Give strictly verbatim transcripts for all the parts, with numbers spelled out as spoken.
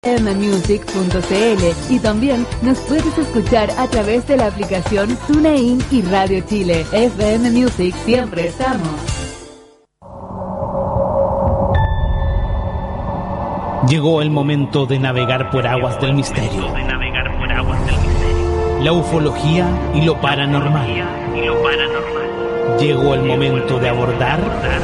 f m music punto c l y también nos puedes escuchar a través de la aplicación TuneIn y Radio Chile. F M Music, siempre estamos. Llegó el momento de navegar por aguas del misterio. La ufología y lo paranormal. Llegó el momento de abordar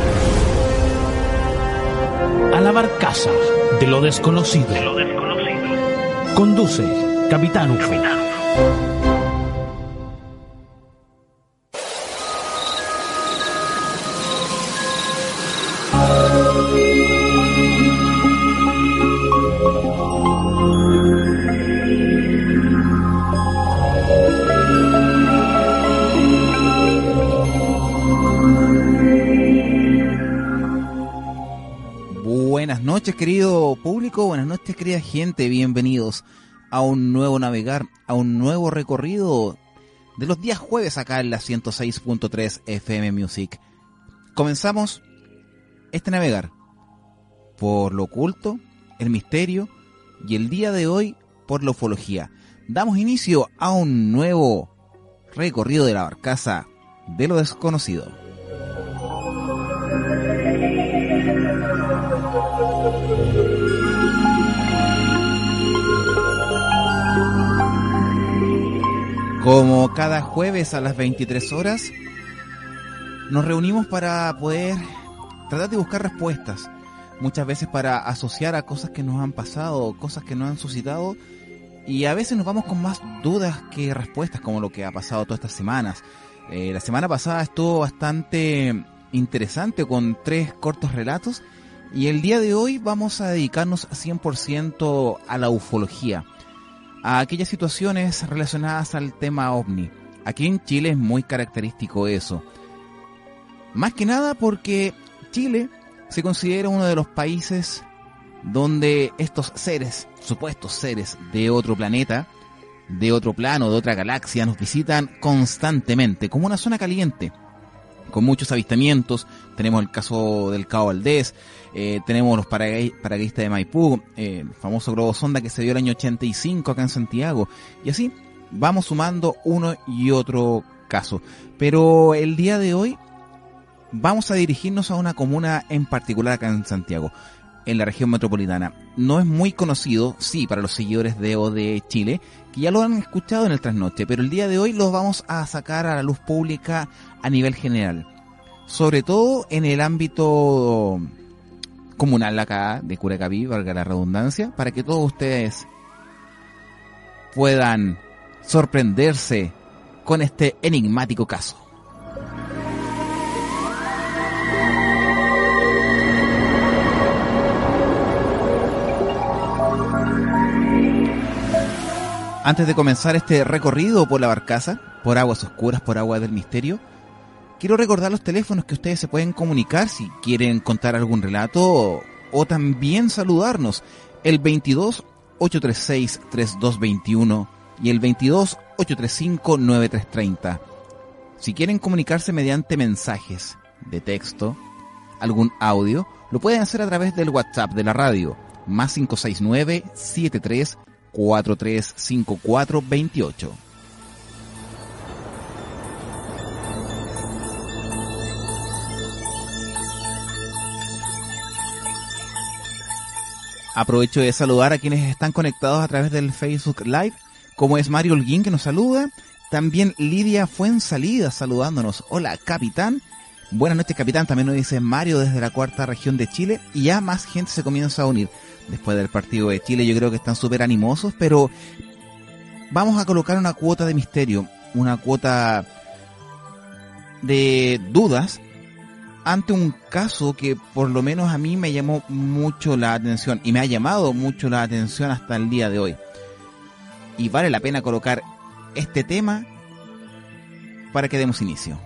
a la barcaza de lo desconocido. Conduce Capitán U F O. Buenas noches, querido público, buenas noches, querida gente, bienvenidos a un nuevo navegar, a un nuevo recorrido de los días jueves acá en la ciento seis punto tres F M Music. Comenzamos este navegar por lo oculto, el misterio y el día de hoy por la ufología. Damos inicio a un nuevo recorrido de la barcaza de lo desconocido. Como cada jueves a las veintitrés horas, nos reunimos para poder tratar de buscar respuestas, muchas veces para asociar a cosas que nos han pasado, cosas que nos han suscitado, y a veces nos vamos con más dudas que respuestas, como lo que ha pasado todas estas semanas. Eh, la semana pasada estuvo bastante interesante con tres cortos relatos, y el día de hoy vamos a dedicarnos cien por ciento a la ufología, a aquellas situaciones relacionadas al tema ovni. Aquí en Chile es muy característico eso. Más que nada porque Chile se considera uno de los países donde estos seres, supuestos seres de otro planeta, de otro plano, de otra galaxia, nos visitan constantemente, como una zona caliente, con muchos avistamientos. Tenemos el caso del Cabo Valdés, eh, tenemos los paracaid- paracaidistas de Maipú, eh, el famoso globo sonda que se dio el año ochenta y cinco acá en Santiago, y así vamos sumando uno y otro caso. Pero el día de hoy vamos a dirigirnos a una comuna en particular acá en Santiago, en la región metropolitana. No es muy conocido, sí, para los seguidores de O D Chile, que ya lo han escuchado en el trasnoche, pero el día de hoy los vamos a sacar a la luz pública a nivel general, sobre todo en el ámbito comunal acá de Curacaví, valga la redundancia, para que todos ustedes puedan sorprenderse con este enigmático caso. Antes de comenzar este recorrido por la barcaza, por aguas oscuras, por aguas del misterio, quiero recordar los teléfonos que ustedes se pueden comunicar si quieren contar algún relato o, o también saludarnos. El veintidós, ochocientos treinta y seis, treinta y dos veintiuno y el veintidós, ochocientos treinta y cinco, noventa y tres treinta. Si quieren comunicarse mediante mensajes de texto, algún audio, lo pueden hacer a través del WhatsApp de la radio, más cinco seis nueve, siete tres cuatro tres cinco cuatro dos ocho. Aprovecho de saludar a quienes están conectados a través del Facebook Live, como es Mario Holguín, que nos saluda, también Lidia Fuensalida saludándonos. Hola, capitán. Buenas noches, capitán. También nos dice Mario desde la cuarta región de Chile, y ya más gente se comienza a unir. Después del partido de Chile yo creo que están súper animosos, pero vamos a colocar una cuota de misterio, una cuota de dudas ante un caso que por lo menos a mí me llamó mucho la atención y me ha llamado mucho la atención hasta el día de hoy. Y vale la pena colocar este tema para que demos inicio.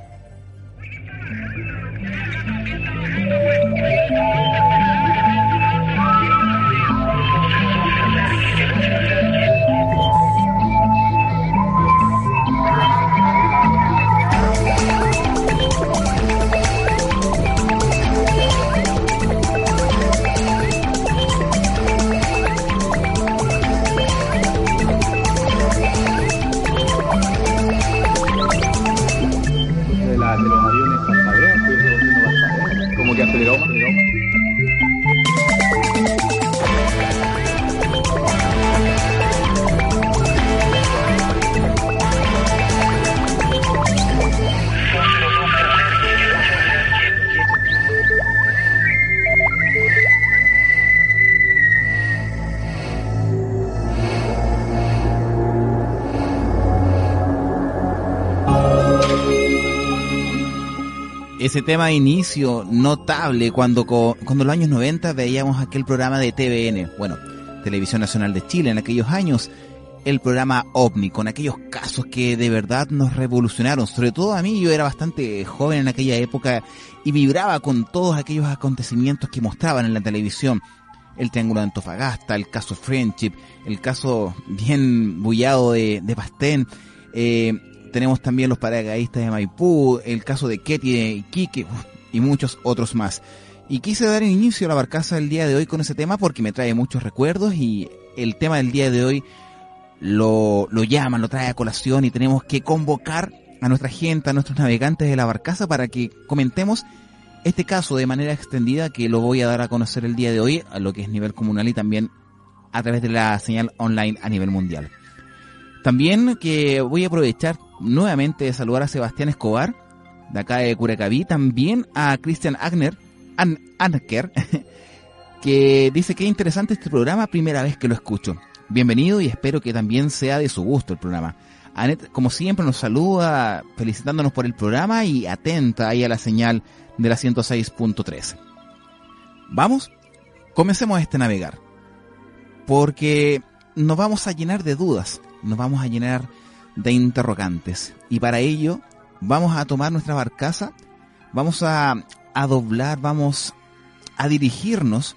Ese tema de inicio notable cuando, cuando en los años noventa veíamos aquel programa de T V N, bueno, Televisión Nacional de Chile en aquellos años, el programa OVNI, con aquellos casos que de verdad nos revolucionaron. Sobre todo a mí, yo era bastante joven en aquella época y vibraba con todos aquellos acontecimientos que mostraban en la televisión. El Triángulo de Antofagasta, el caso Friendship, el caso bien bullado de, de Pastén, eh, tenemos también los paracaidistas de Maipú, el caso de Ketty de Iquique y muchos otros más. Y quise dar inicio a la barcaza del día de hoy con ese tema porque me trae muchos recuerdos y el tema del día de hoy lo, lo llama, lo trae a colación y tenemos que convocar a nuestra gente, a nuestros navegantes de la barcaza para que comentemos este caso de manera extendida que lo voy a dar a conocer el día de hoy a lo que es nivel comunal y también a través de la señal online a nivel mundial. También que voy a aprovechar nuevamente de saludar a Sebastián Escobar, de acá de Curacaví, también a Christian Agner, An, Anker, que dice que es interesante este programa, primera vez que lo escucho. Bienvenido y espero que también sea de su gusto el programa. Anet, como siempre, nos saluda felicitándonos por el programa y atenta ahí a la señal de la ciento seis punto tres. Vamos, comencemos a este navegar, porque nos vamos a llenar de dudas, nos vamos a llenar de interrogantes y para ello vamos a tomar nuestra barcaza, vamos a, a doblar, vamos a dirigirnos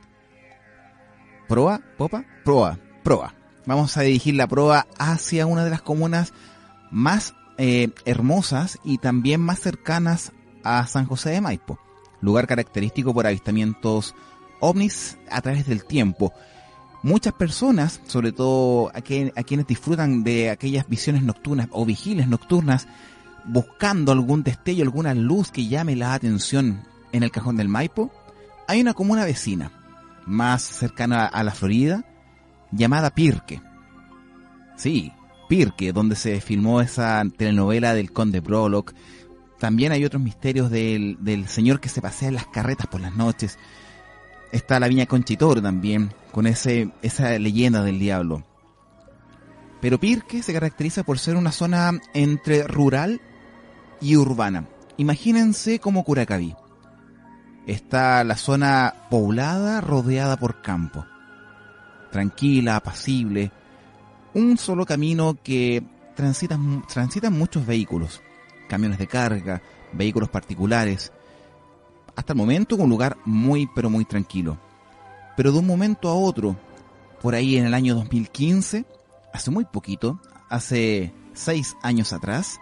proa, popa, proa, proa. Vamos a dirigir la proa hacia una de las comunas más eh, hermosas y también más cercanas a San José de Maipo, lugar característico por avistamientos ovnis a través del tiempo. Muchas personas, sobre todo a, que, a quienes disfrutan de aquellas visiones nocturnas o vigilias nocturnas, buscando algún destello, alguna luz que llame la atención en el Cajón del Maipo, hay una comuna vecina, más cercana a la Florida, llamada Pirque. Sí, Pirque, donde se filmó esa telenovela del Conde Brolock. También hay otros misterios del, del señor que se pasea en las carretas por las noches. Está la Viña Conchitoro también, con ese esa leyenda del diablo. Pero Pirque se caracteriza por ser una zona entre rural y urbana. Imagínense como Curacaví. Está la zona poblada, rodeada por campo. Tranquila, apacible. Un solo camino que transitan, transitan muchos vehículos. Camiones de carga, vehículos particulares. Hasta el momento un lugar muy pero muy tranquilo. Pero de un momento a otro, por ahí en el año dos mil quince, hace muy poquito, hace seis años atrás,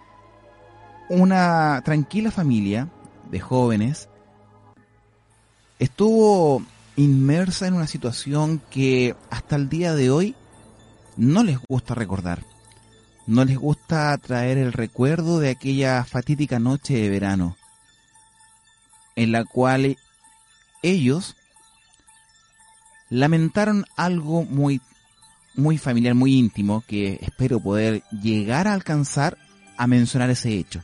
una tranquila familia de jóvenes estuvo inmersa en una situación que hasta el día de hoy no les gusta recordar. No les gusta traer el recuerdo de aquella fatídica noche de verano, en la cual ellos lamentaron algo muy, muy familiar, muy íntimo, que espero poder llegar a alcanzar a mencionar ese hecho.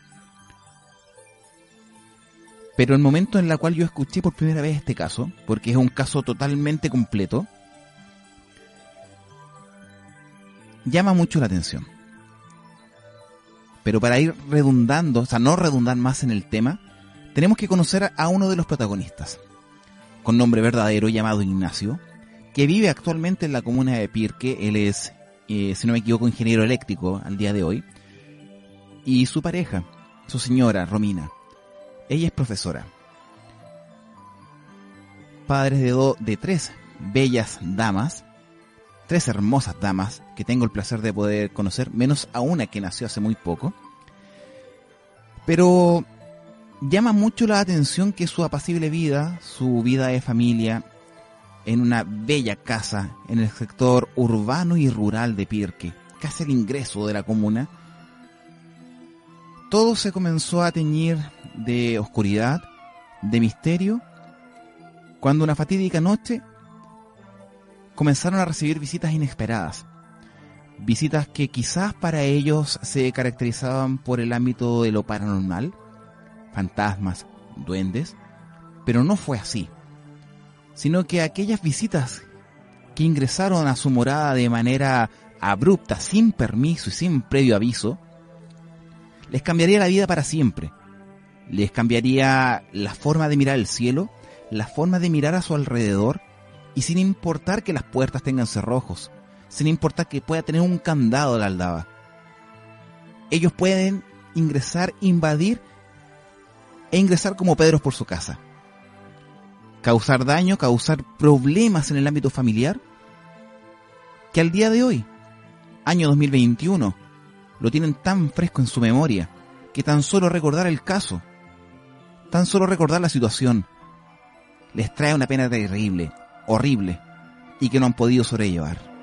Pero el momento en el cual yo escuché por primera vez este caso, porque es un caso totalmente completo, llama mucho la atención. Pero para ir redundando, o sea, no redundar más en el tema, tenemos que conocer a uno de los protagonistas, con nombre verdadero llamado Ignacio, que vive actualmente en la comuna de Pirque. Él es, eh, si no me equivoco, ingeniero eléctrico al día de hoy. Y su pareja, su señora, Romina, ella es profesora. Padres de, do, de tres bellas damas, tres hermosas damas, que tengo el placer de poder conocer, menos a una que nació hace muy poco. Pero llama mucho la atención que su apacible vida, su vida de familia, en una bella casa en el sector urbano y rural de Pirque, casi el ingreso de la comuna, todo se comenzó a teñir de oscuridad, de misterio, cuando una fatídica noche comenzaron a recibir visitas inesperadas. Visitas que quizás para ellos se caracterizaban por el ámbito de lo paranormal, fantasmas, duendes, pero no fue así, sino que aquellas visitas que ingresaron a su morada de manera abrupta, sin permiso y sin previo aviso, les cambiaría la vida para siempre. les cambiaría la forma de mirar el cielo, la forma de mirar a su alrededor, y sin importar que las puertas tengan cerrojos, sin importar que pueda tener un candado la aldaba, ellos pueden ingresar, invadir e ingresar como Pedros por su casa, causar daño, causar problemas en el ámbito familiar, que al día de hoy, año dos mil veintiuno, lo tienen tan fresco en su memoria, que tan solo recordar el caso, tan solo recordar la situación, les trae una pena terrible, horrible, y que no han podido sobrellevar.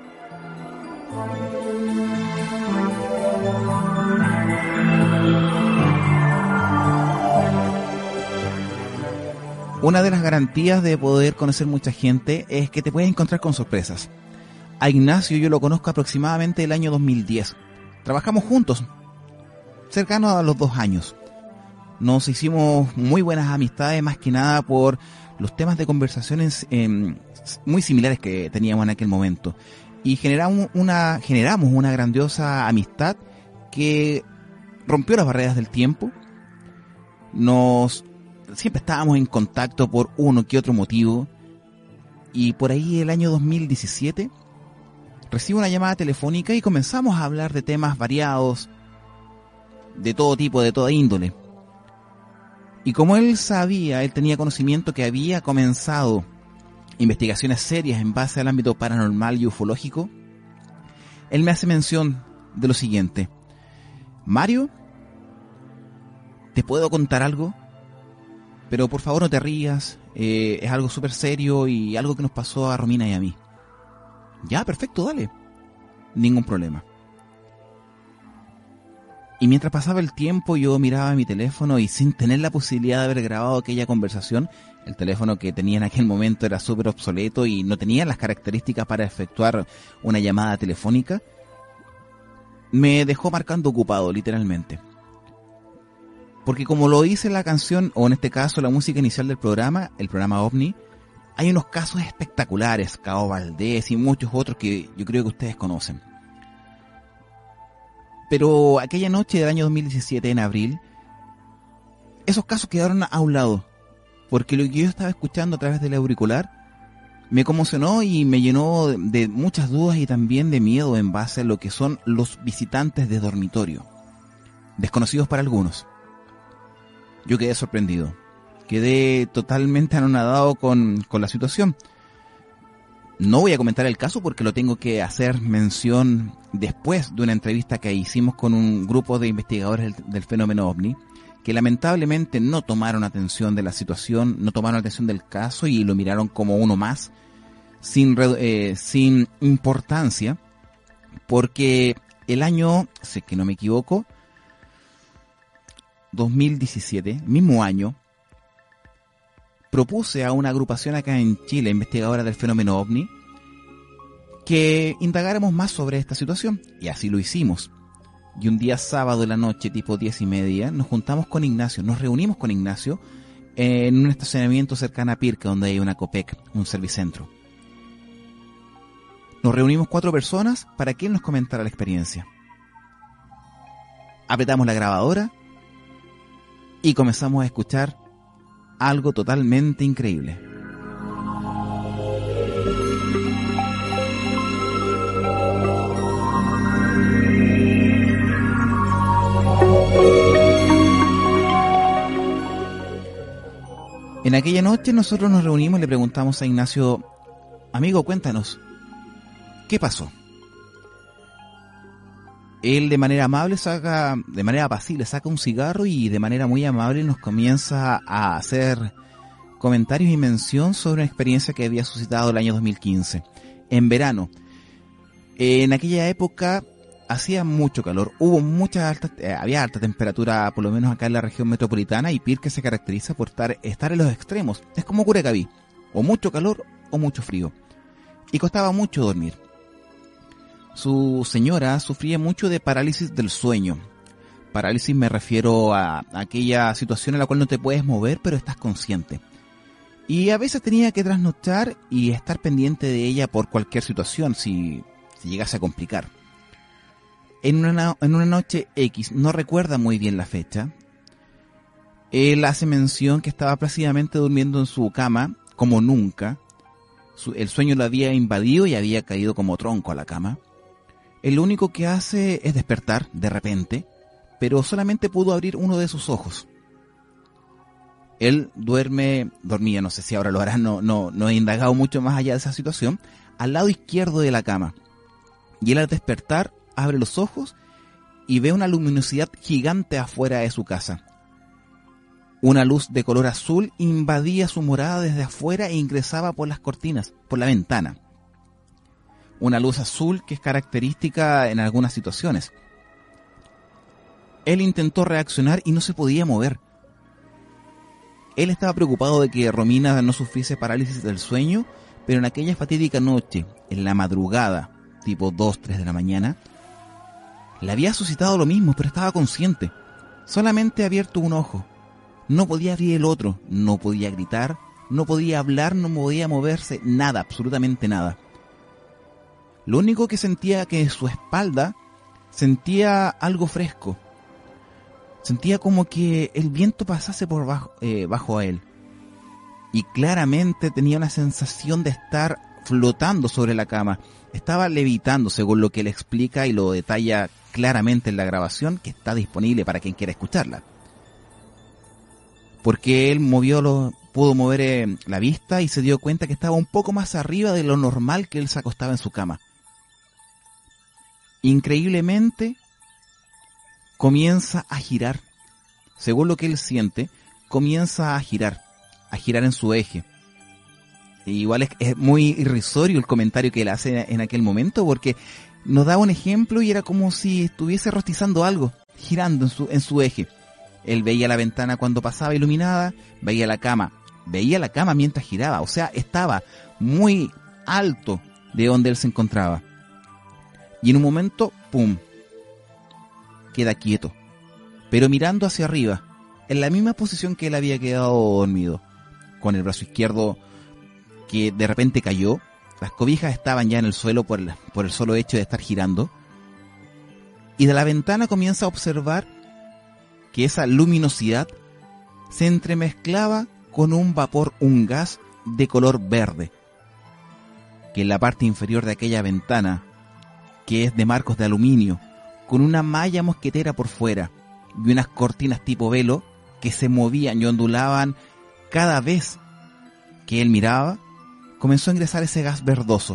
Una de las garantías de poder conocer mucha gente es que te puedes encontrar con sorpresas. A Ignacio yo lo conozco aproximadamente el año dos mil diez. Trabajamos juntos, cercanos a los dos años. Nos hicimos muy buenas amistades, más que nada por los temas de conversaciones eh, muy similares que teníamos en aquel momento. Y generamos una, generamos una grandiosa amistad que rompió las barreras del tiempo. Nos siempre estábamos en contacto por uno que otro motivo, y por ahí el año dos mil diecisiete recibo una llamada telefónica y comenzamos a hablar de temas variados, de todo tipo, de toda índole. Y como él sabía, él tenía conocimiento que había comenzado investigaciones serias en base al ámbito paranormal y ufológico, él me hace mención de lo siguiente: Mario, ¿te puedo contar algo? Pero por favor no te rías, eh, es algo súper serio y algo que nos pasó a Romina y a mí. Ya, perfecto, dale. Ningún problema. Y mientras pasaba el tiempo yo miraba mi teléfono y sin tener la posibilidad de haber grabado aquella conversación, el teléfono que tenía en aquel momento era súper obsoleto y no tenía las características para efectuar una llamada telefónica, me dejó marcando ocupado, literalmente. Porque como lo dice la canción, o en este caso la música inicial del programa, el programa OVNI, hay unos casos espectaculares, Cao Valdés y muchos otros que yo creo que ustedes conocen. Pero aquella noche del año dos mil diecisiete, en abril, esos casos quedaron a un lado, porque lo que yo estaba escuchando a través del auricular me conmocionó y me llenó de muchas dudas y también de miedo en base a lo que son los visitantes de dormitorio, desconocidos para algunos. Yo quedé sorprendido, quedé totalmente anonadado con, con la situación. No voy a comentar el caso porque lo tengo que hacer mención después de una entrevista que hicimos con un grupo de investigadores del, del fenómeno OVNI, que lamentablemente no tomaron atención de la situación, no tomaron atención del caso y lo miraron como uno más, sin, eh, sin importancia, porque el año, sé que no me equivoco, dos mil diecisiete, mismo año, propuse a una agrupación acá en Chile, investigadora del fenómeno OVNI, que indagáramos más sobre esta situación, y así lo hicimos. Y un día sábado de la noche, tipo diez y media, nos juntamos con Ignacio, nos reunimos con Ignacio en un estacionamiento cercano a Pirca, donde hay una Copec, un servicentro. Nos reunimos cuatro personas para que él nos comentara la experiencia. Apretamos la grabadora y comenzamos a escuchar algo totalmente increíble. En aquella noche nosotros nos reunimos y le preguntamos a Ignacio: amigo, cuéntanos, ¿qué pasó? Él de manera amable saca, de manera apacible saca un cigarro y de manera muy amable nos comienza a hacer comentarios y mención sobre una experiencia que había suscitado el año dos mil quince, en verano. En aquella época hacía mucho calor, hubo mucha alta, eh, había alta temperatura, por lo menos acá en la región metropolitana, y Pirque se caracteriza por estar, estar en los extremos. Es como Curacaví, o mucho calor o mucho frío, y costaba mucho dormir. Su señora sufría mucho de parálisis del sueño. Parálisis me refiero a, a aquella situación en la cual no te puedes mover, pero estás consciente. Y a veces tenía que trasnochar y estar pendiente de ella por cualquier situación, si, si llegase a complicar. En una, en una noche X, no recuerda muy bien la fecha, Él hace mención que estaba plácidamente durmiendo en su cama, como nunca. Su, el sueño lo había invadido y había caído como tronco a la cama. Él lo único que hace es despertar de repente, pero solamente pudo abrir uno de sus ojos. Él duerme, dormía, no sé si ahora lo hará, no, no, no he indagado mucho más allá de esa situación, al lado izquierdo de la cama. Y él al despertar abre los ojos y ve una luminosidad gigante afuera de su casa. Una luz de color azul invadía su morada desde afuera e ingresaba por las cortinas, por la ventana. Una luz azul que es característica en algunas situaciones. Él intentó reaccionar y no se podía mover. Él estaba preocupado de que Romina no sufriese parálisis del sueño, pero en aquella fatídica noche, en la madrugada, tipo dos, tres de la mañana, le había suscitado lo mismo, pero estaba consciente. Solamente abierto un ojo. No podía abrir el otro, no podía gritar, no podía hablar, no podía moverse, nada, absolutamente nada. Lo único que sentía que en su espalda sentía algo fresco. Sentía como que el viento pasase por bajo, eh, bajo a él. Y claramente tenía una sensación de estar flotando sobre la cama. Estaba levitando, según lo que él explica y lo detalla claramente en la grabación, que está disponible para quien quiera escucharla. Porque él movió lo, pudo mover eh, la vista y se dio cuenta que estaba un poco más arriba de lo normal que él se acostaba en su cama. Increíblemente, comienza a girar. Según lo que él siente, comienza a girar, a girar en su eje. E igual es, es muy irrisorio el comentario que él hace en aquel momento, porque nos da un ejemplo y era como si estuviese rostizando algo, girando en su, en su eje. Él veía la ventana cuando pasaba iluminada, veía la cama, veía la cama mientras giraba, o sea, estaba muy alto de donde él se encontraba. Y en un momento, ¡pum!, queda quieto, pero mirando hacia arriba, en la misma posición que él había quedado dormido, con el brazo izquierdo que de repente cayó, las cobijas estaban ya en el suelo por el, por el solo hecho de estar girando, y de la ventana comienza a observar que esa luminosidad se entremezclaba con un vapor, un gas de color verde, que en la parte inferior de aquella ventana, que es de marcos de aluminio, con una malla mosquetera por fuera y unas cortinas tipo velo que se movían y ondulaban cada vez que él miraba, comenzó a ingresar ese gas verdoso.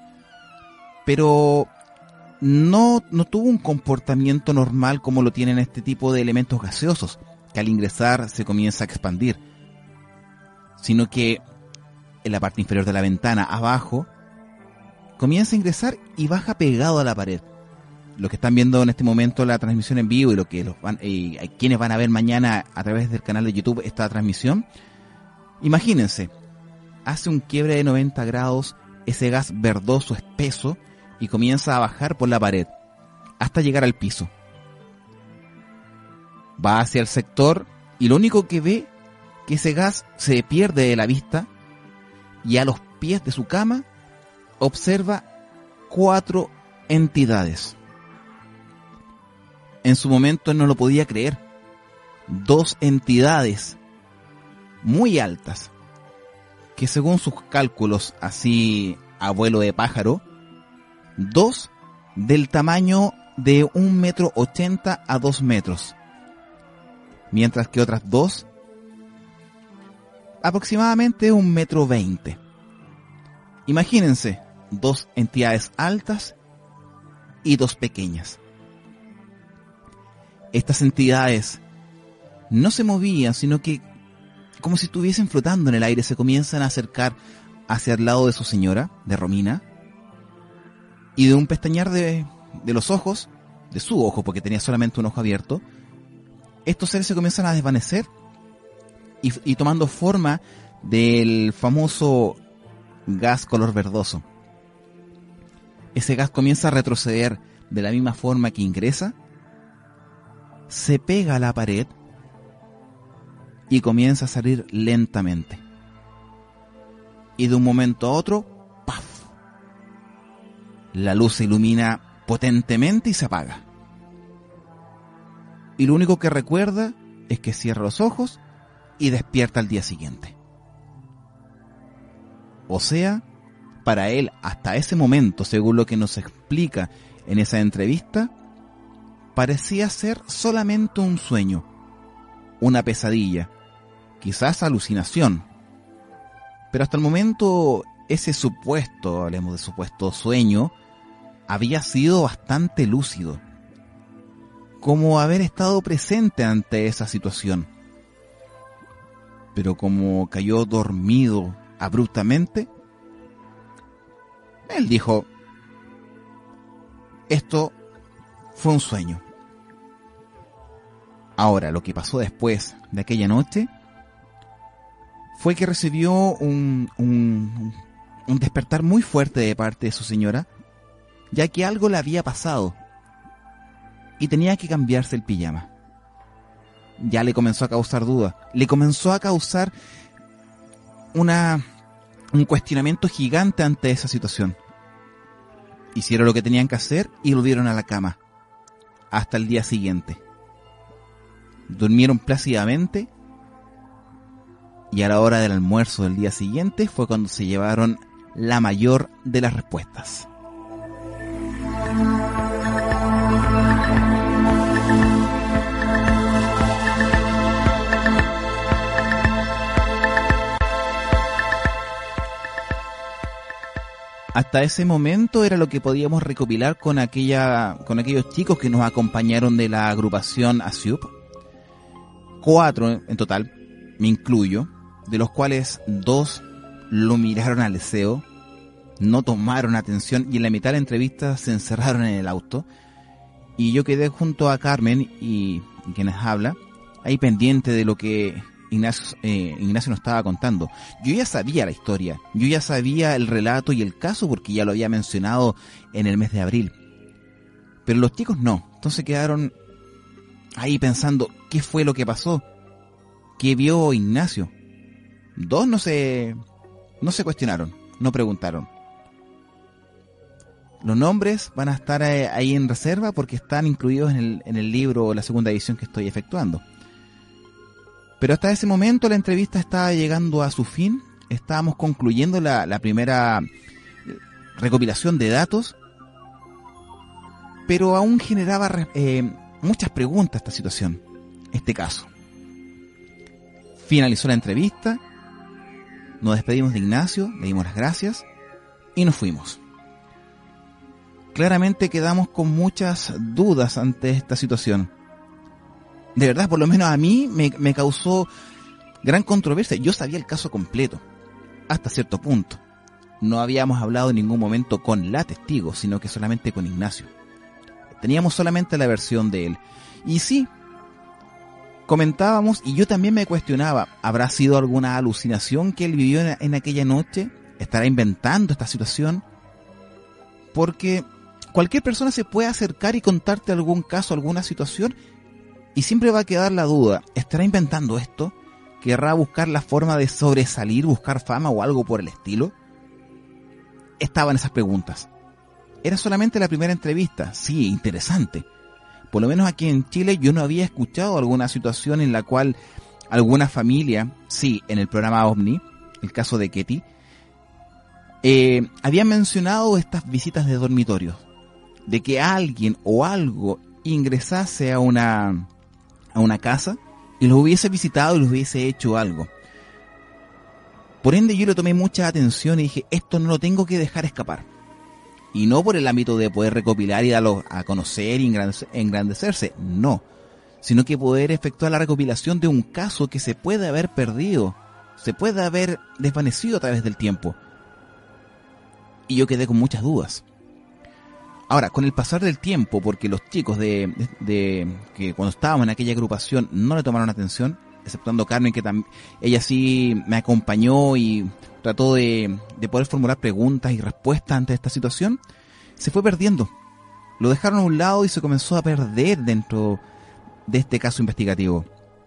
Pero no, no tuvo un comportamiento normal como lo tienen este tipo de elementos gaseosos, que al ingresar se comienza a expandir, sino que en la parte inferior de la ventana, abajo, comienza a ingresar y baja pegado a la pared. Los que están viendo en este momento la transmisión en vivo y lo que los van, eh, quienes van a ver mañana a través del canal de YouTube esta transmisión, imagínense, hace un quiebre de noventa grados, ese gas verdoso espeso, y comienza a bajar por la pared hasta llegar al piso. Va hacia el sector y lo único que ve que ese gas se pierde de la vista, y a los pies de su cama observa cuatro entidades. En su momento él no lo podía creer. Dos entidades muy altas, que según sus cálculos, así a vuelo de pájaro, dos del tamaño de un metro ochenta a dos metros, mientras que otras dos aproximadamente un metro veinte. Imagínense, dos entidades altas y dos pequeñas. Estas entidades no se movían, sino que como si estuviesen flotando en el aire, se comienzan a acercar hacia el lado de su señora, de Romina, y de un pestañear de, de los ojos, de su ojo, porque tenía solamente un ojo abierto, estos seres se comienzan a desvanecer y, y tomando forma del famoso gas color verdoso. Ese gas comienza a retroceder de la misma forma que ingresa, se pega a la pared y comienza a salir lentamente. Y de un momento a otro, ¡paf!, la luz se ilumina potentemente y se apaga. Y lo único que recuerda es que cierra los ojos y despierta al día siguiente. O sea, para él, hasta ese momento, según lo que nos explica en esa entrevista, parecía ser solamente un sueño, una pesadilla, quizás alucinación. Pero hasta el momento, ese supuesto, hablemos de supuesto sueño, había sido bastante lúcido, como haber estado presente ante esa situación. Pero como cayó dormido abruptamente, él dijo, esto fue un sueño. Ahora, lo que pasó después de aquella noche fue que recibió un, un, un despertar muy fuerte de parte de su señora, ya que algo le había pasado y tenía que cambiarse el pijama. Ya le comenzó a causar duda, le comenzó a causar una, un cuestionamiento gigante ante esa situación. Hicieron lo que tenían que hacer y volvieron a la cama hasta el día siguiente. Durmieron plácidamente y a la hora del almuerzo del día siguiente fue cuando se llevaron la mayor de las respuestas. Hasta ese momento era lo que podíamos recopilar con aquella, con aquellos chicos que nos acompañaron de la agrupación ASIUP. Cuatro en total, me incluyo, de los cuales dos lo miraron al deseo, no tomaron atención y en la mitad de la entrevista se encerraron en el auto. Y yo quedé junto a Carmen y, y quienes habla, ahí pendiente de lo que Ignacio, eh, Ignacio nos estaba contando. Yo ya sabía la historia, yo ya sabía el relato y el caso porque ya lo había mencionado en el mes de abril. Pero los chicos no, entonces quedaron ahí pensando, ¿qué fue lo que pasó? ¿Qué vio Ignacio? Dos no se, no se cuestionaron, no preguntaron. Los nombres van a estar ahí en reserva porque están incluidos en el, en el libro o la segunda edición que estoy efectuando. Pero hasta ese momento la entrevista estaba llegando a su fin, estábamos concluyendo la, la primera recopilación de datos, pero aún generaba eh, muchas preguntas esta situación, este caso. Finalizó la entrevista, nos despedimos de Ignacio, le dimos las gracias y nos fuimos. Claramente quedamos con muchas dudas ante esta situación. De verdad, por lo menos a mí me, me causó gran controversia. Yo sabía el caso completo, hasta cierto punto. No habíamos hablado en ningún momento con la testigo, sino que solamente con Ignacio. Teníamos solamente la versión de él. Y sí, comentábamos, y yo también me cuestionaba, ¿habrá sido alguna alucinación que él vivió en, en aquella noche? ¿Estará inventando esta situación? Porque cualquier persona se puede acercar y contarte algún caso, alguna situación, y siempre va a quedar la duda, ¿estará inventando esto? ¿Querrá buscar la forma de sobresalir, buscar fama o algo por el estilo? Estaban esas preguntas. Era solamente la primera entrevista, sí, interesante. Por lo menos aquí en Chile yo no había escuchado alguna situación en la cual alguna familia, sí, en el programa OVNI, el caso de Ketty, eh, había mencionado estas visitas de dormitorios, de que alguien o algo ingresase a una a una casa y los hubiese visitado y los hubiese hecho algo. Por ende yo le tomé mucha atención y dije, esto no lo tengo que dejar escapar. Y no por el ámbito de poder recopilar y darlo a conocer y engrandecerse, no. Sino que poder efectuar la recopilación de un caso que se puede haber perdido, se puede haber desvanecido a través del tiempo. Y yo quedé con muchas dudas. Ahora, con el pasar del tiempo, porque los chicos de, de, de que cuando estábamos en aquella agrupación no le tomaron atención, exceptuando Carmen, que tam, ella sí me acompañó y trató de, de poder formular preguntas y respuestas ante esta situación, se fue perdiendo. Lo dejaron a un lado y se comenzó a perder dentro de este caso investigativo.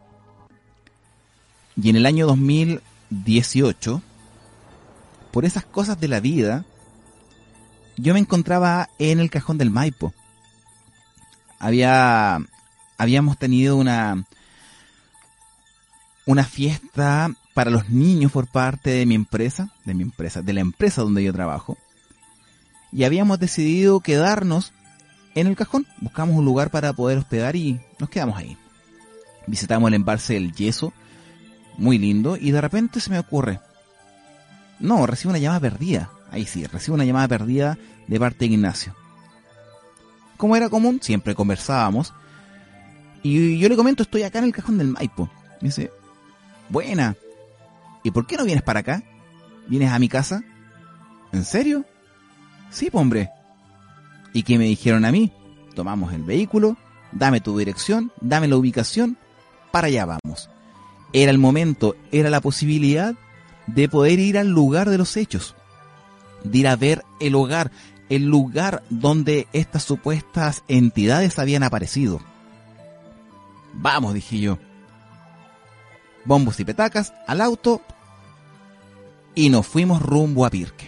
Y en el año dos mil dieciocho, por esas cosas de la vida, yo me encontraba en el Cajón del Maipo. Había, habíamos tenido una, una fiesta para los niños por parte de mi empresa, de mi empresa, de la empresa donde yo trabajo. Y habíamos decidido quedarnos en el Cajón. Buscamos un lugar para poder hospedar y nos quedamos ahí. Visitamos el embalse del Yeso, muy lindo, y de repente se me ocurre, no, recibo una llamada perdida. Ahí sí, recibo una llamada perdida de parte de Ignacio. Como era común, siempre conversábamos. Y yo le comento, estoy acá en el Cajón del Maipo. Me dice, buena, ¿y por qué no vienes para acá? ¿Vienes a mi casa? ¿En serio? Sí, po, hombre. ¿Y qué me dijeron a mí? Tomamos el vehículo, dame tu dirección, dame la ubicación, para allá vamos. Era el momento, era la posibilidad de poder ir al lugar de los hechos, de ir a ver el hogar, el lugar donde estas supuestas entidades habían aparecido. Vamos, dije yo. Bombos y petacas al auto y nos fuimos rumbo a Pirque.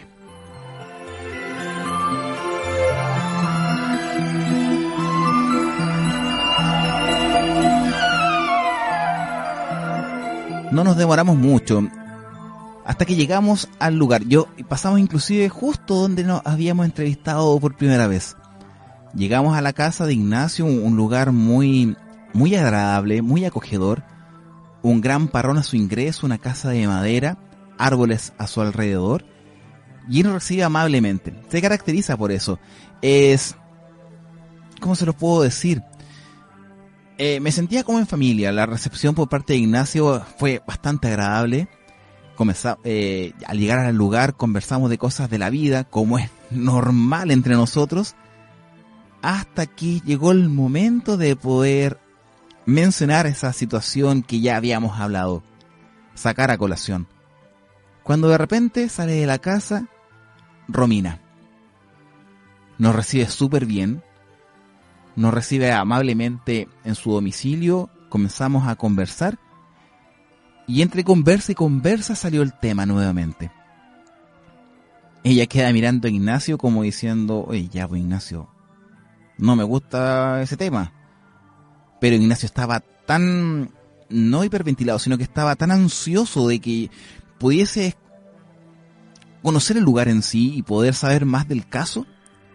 No nos demoramos mucho hasta que llegamos al lugar. Yo pasamos inclusive justo donde nos habíamos entrevistado por primera vez. Llegamos a la casa de Ignacio, un lugar muy, muy agradable, muy acogedor. Un gran parrón a su ingreso, una casa de madera, árboles a su alrededor. Y él nos recibe amablemente. Se caracteriza por eso. Es... ¿Cómo se lo puedo decir? Eh, me sentía como en familia. La recepción por parte de Ignacio fue bastante agradable. Comenzá, eh, al llegar al lugar conversamos de cosas de la vida, como es normal entre nosotros, hasta que llegó el momento de poder mencionar esa situación que ya habíamos hablado, sacar a colación. Cuando de repente sale de la casa Romina. Nos recibe súper bien, nos recibe amablemente en su domicilio, comenzamos a conversar. Y entre conversa y conversa salió el tema nuevamente. Ella queda mirando a Ignacio como diciendo, oye, ya pues Ignacio, no me gusta ese tema. Pero Ignacio estaba tan, no hiperventilado, sino que estaba tan ansioso de que pudiese conocer el lugar en sí y poder saber más del caso.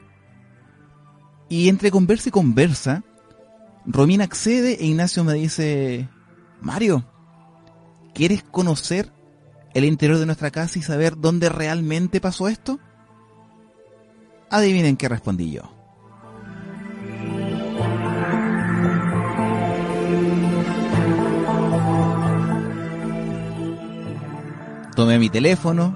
Y entre conversa y conversa, Romina accede e Ignacio me dice, Mario, ¿quieres conocer el interior de nuestra casa y saber dónde realmente pasó esto? Adivinen qué respondí yo. Tomé mi teléfono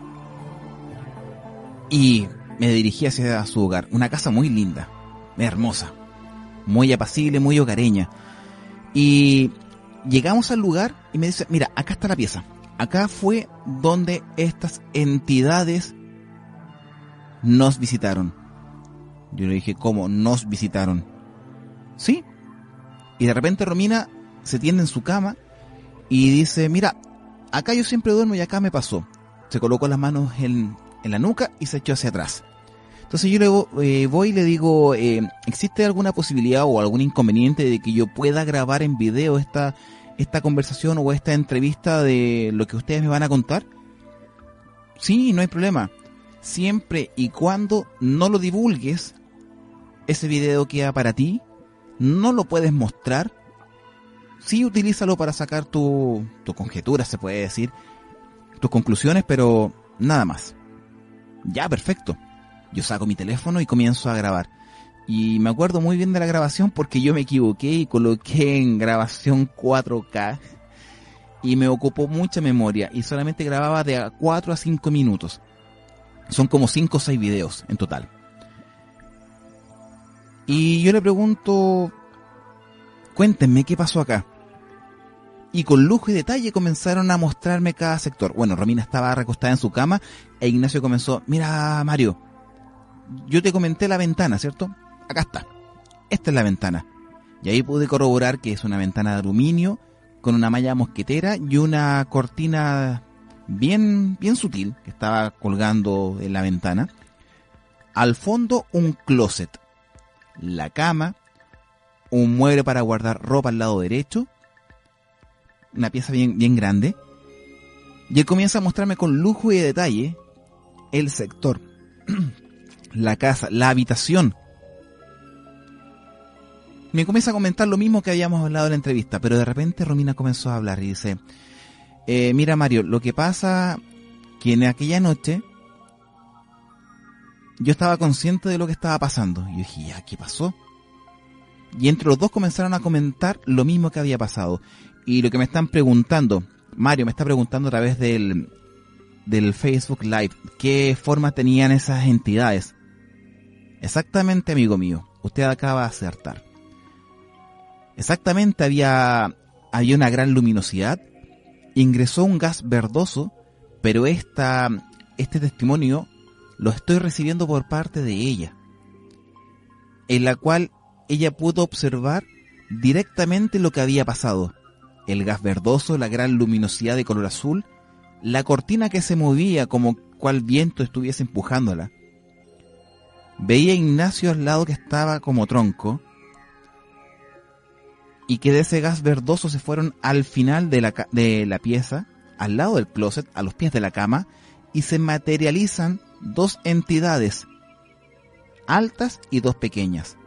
y me dirigí hacia su hogar. Una casa muy linda, hermosa, muy apacible, muy hogareña. Y llegamos al lugar y me dice, mira, acá está la pieza. Acá fue donde estas entidades nos visitaron. Yo le dije, ¿cómo nos visitaron? Sí. Y de repente Romina se tiende en su cama y dice, mira, acá yo siempre duermo y acá me pasó. Se colocó las manos en, en la nuca y se echó hacia atrás. Entonces yo luego eh, voy y le digo, eh, ¿existe alguna posibilidad o algún inconveniente de que yo pueda grabar en video esta, esta conversación o esta entrevista de lo que ustedes me van a contar? Sí, no hay problema. Siempre y cuando no lo divulgues, ese video queda para ti, no lo puedes mostrar. Sí, utilízalo para sacar tu, tu conjetura, se puede decir, tus conclusiones, pero nada más. Ya, perfecto. Yo saco mi teléfono y comienzo a grabar. Y me acuerdo muy bien de la grabación porque yo me equivoqué y coloqué en grabación cuatro K y me ocupó mucha memoria y solamente grababa de cuatro a cinco minutos. Son como cinco o seis videos en total. Y yo le pregunto, cuéntenme qué pasó acá. Y con lujo y detalle comenzaron a mostrarme cada sector. Bueno, Romina estaba recostada en su cama e Ignacio comenzó, mira Mario, yo te comenté la ventana, ¿cierto? Acá está. Esta es la ventana. Y ahí pude corroborar que es una ventana de aluminio con una malla mosquetera y una cortina bien, bien sutil que estaba colgando en la ventana. Al fondo un closet, la cama, un mueble para guardar ropa al lado derecho, una pieza bien, bien grande, y él comienza a mostrarme con lujo y detalle el sector, la casa, la habitación. Me comienza a comentar lo mismo que habíamos hablado en la entrevista, pero de repente Romina comenzó a hablar y dice, eh, mira Mario, lo que pasa que en aquella noche yo estaba consciente de lo que estaba pasando. Y yo dije, ya, ¿qué pasó? Y entre los dos comenzaron a comentar lo mismo que había pasado. Y lo que me están preguntando, Mario me está preguntando a través del, del Facebook Live, ¿qué forma tenían esas entidades? Exactamente, amigo mío, usted acaba de acertar. Exactamente, había, había una gran luminosidad, ingresó un gas verdoso, pero esta, este testimonio lo estoy recibiendo por parte de ella, en la cual ella pudo observar directamente lo que había pasado. El gas verdoso, la gran luminosidad de color azul, la cortina que se movía como cual viento estuviese empujándola. Veía a Ignacio al lado que estaba como tronco, y que de ese gas verdoso se fueron al final de la, de la pieza, al lado del closet, a los pies de la cama, y se materializan dos entidades, altas y dos pequeñas.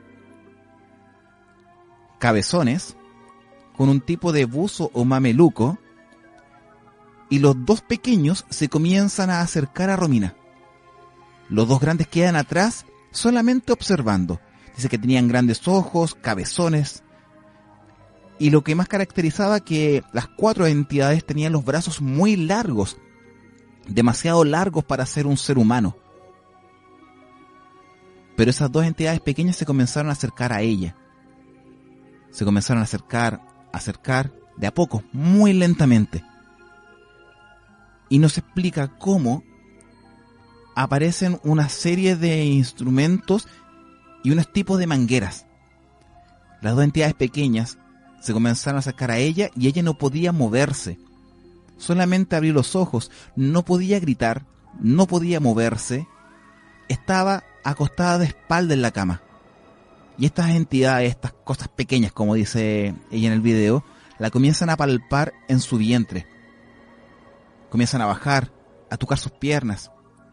Cabezones, con un tipo de buzo o mameluco, y los dos pequeños se comienzan a acercar a Romina. Los dos grandes quedan atrás, solamente observando. Dice que tenían grandes ojos, cabezones, y lo que más caracterizaba que las cuatro entidades tenían los brazos muy largos, demasiado largos para ser un ser humano. Pero esas dos entidades pequeñas se comenzaron a acercar a ella. Se comenzaron a acercar, a acercar de a poco, muy lentamente. Y nos explica cómo aparecen una serie de instrumentos y unos tipos de mangueras. Las dos entidades pequeñas se comenzaron a acercar a ella y ella no podía moverse. Solamente abrió los ojos, no podía gritar, no podía moverse. Estaba acostada de espalda en la cama. Y estas entidades, estas cosas pequeñas, como dice ella en el video, la comienzan a palpar en su vientre. Comienzan a bajar, a tocar sus piernas.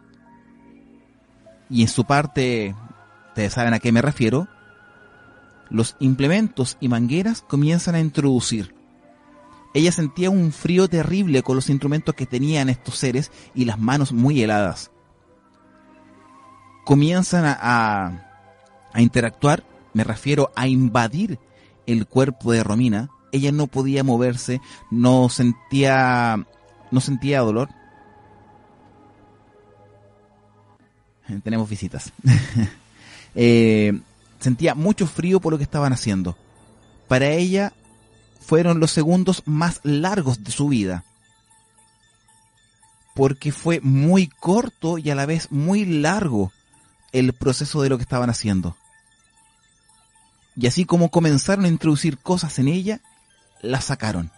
Y en su parte, ustedes saben a qué me refiero, los implementos y mangueras comienzan a introducir. Ella sentía un frío terrible con los instrumentos que tenían estos seres y las manos muy heladas. Comienzan a, a, a interactuar, me refiero a invadir el cuerpo de Romina. Ella no podía moverse, no sentía, no sentía dolor. Tenemos visitas. eh, Sentía mucho frío por lo que estaban haciendo. Para ella fueron los segundos más largos de su vida, porque fue muy corto y a la vez muy largo el proceso de lo que estaban haciendo. Y así como comenzaron a introducir cosas en ella, las sacaron.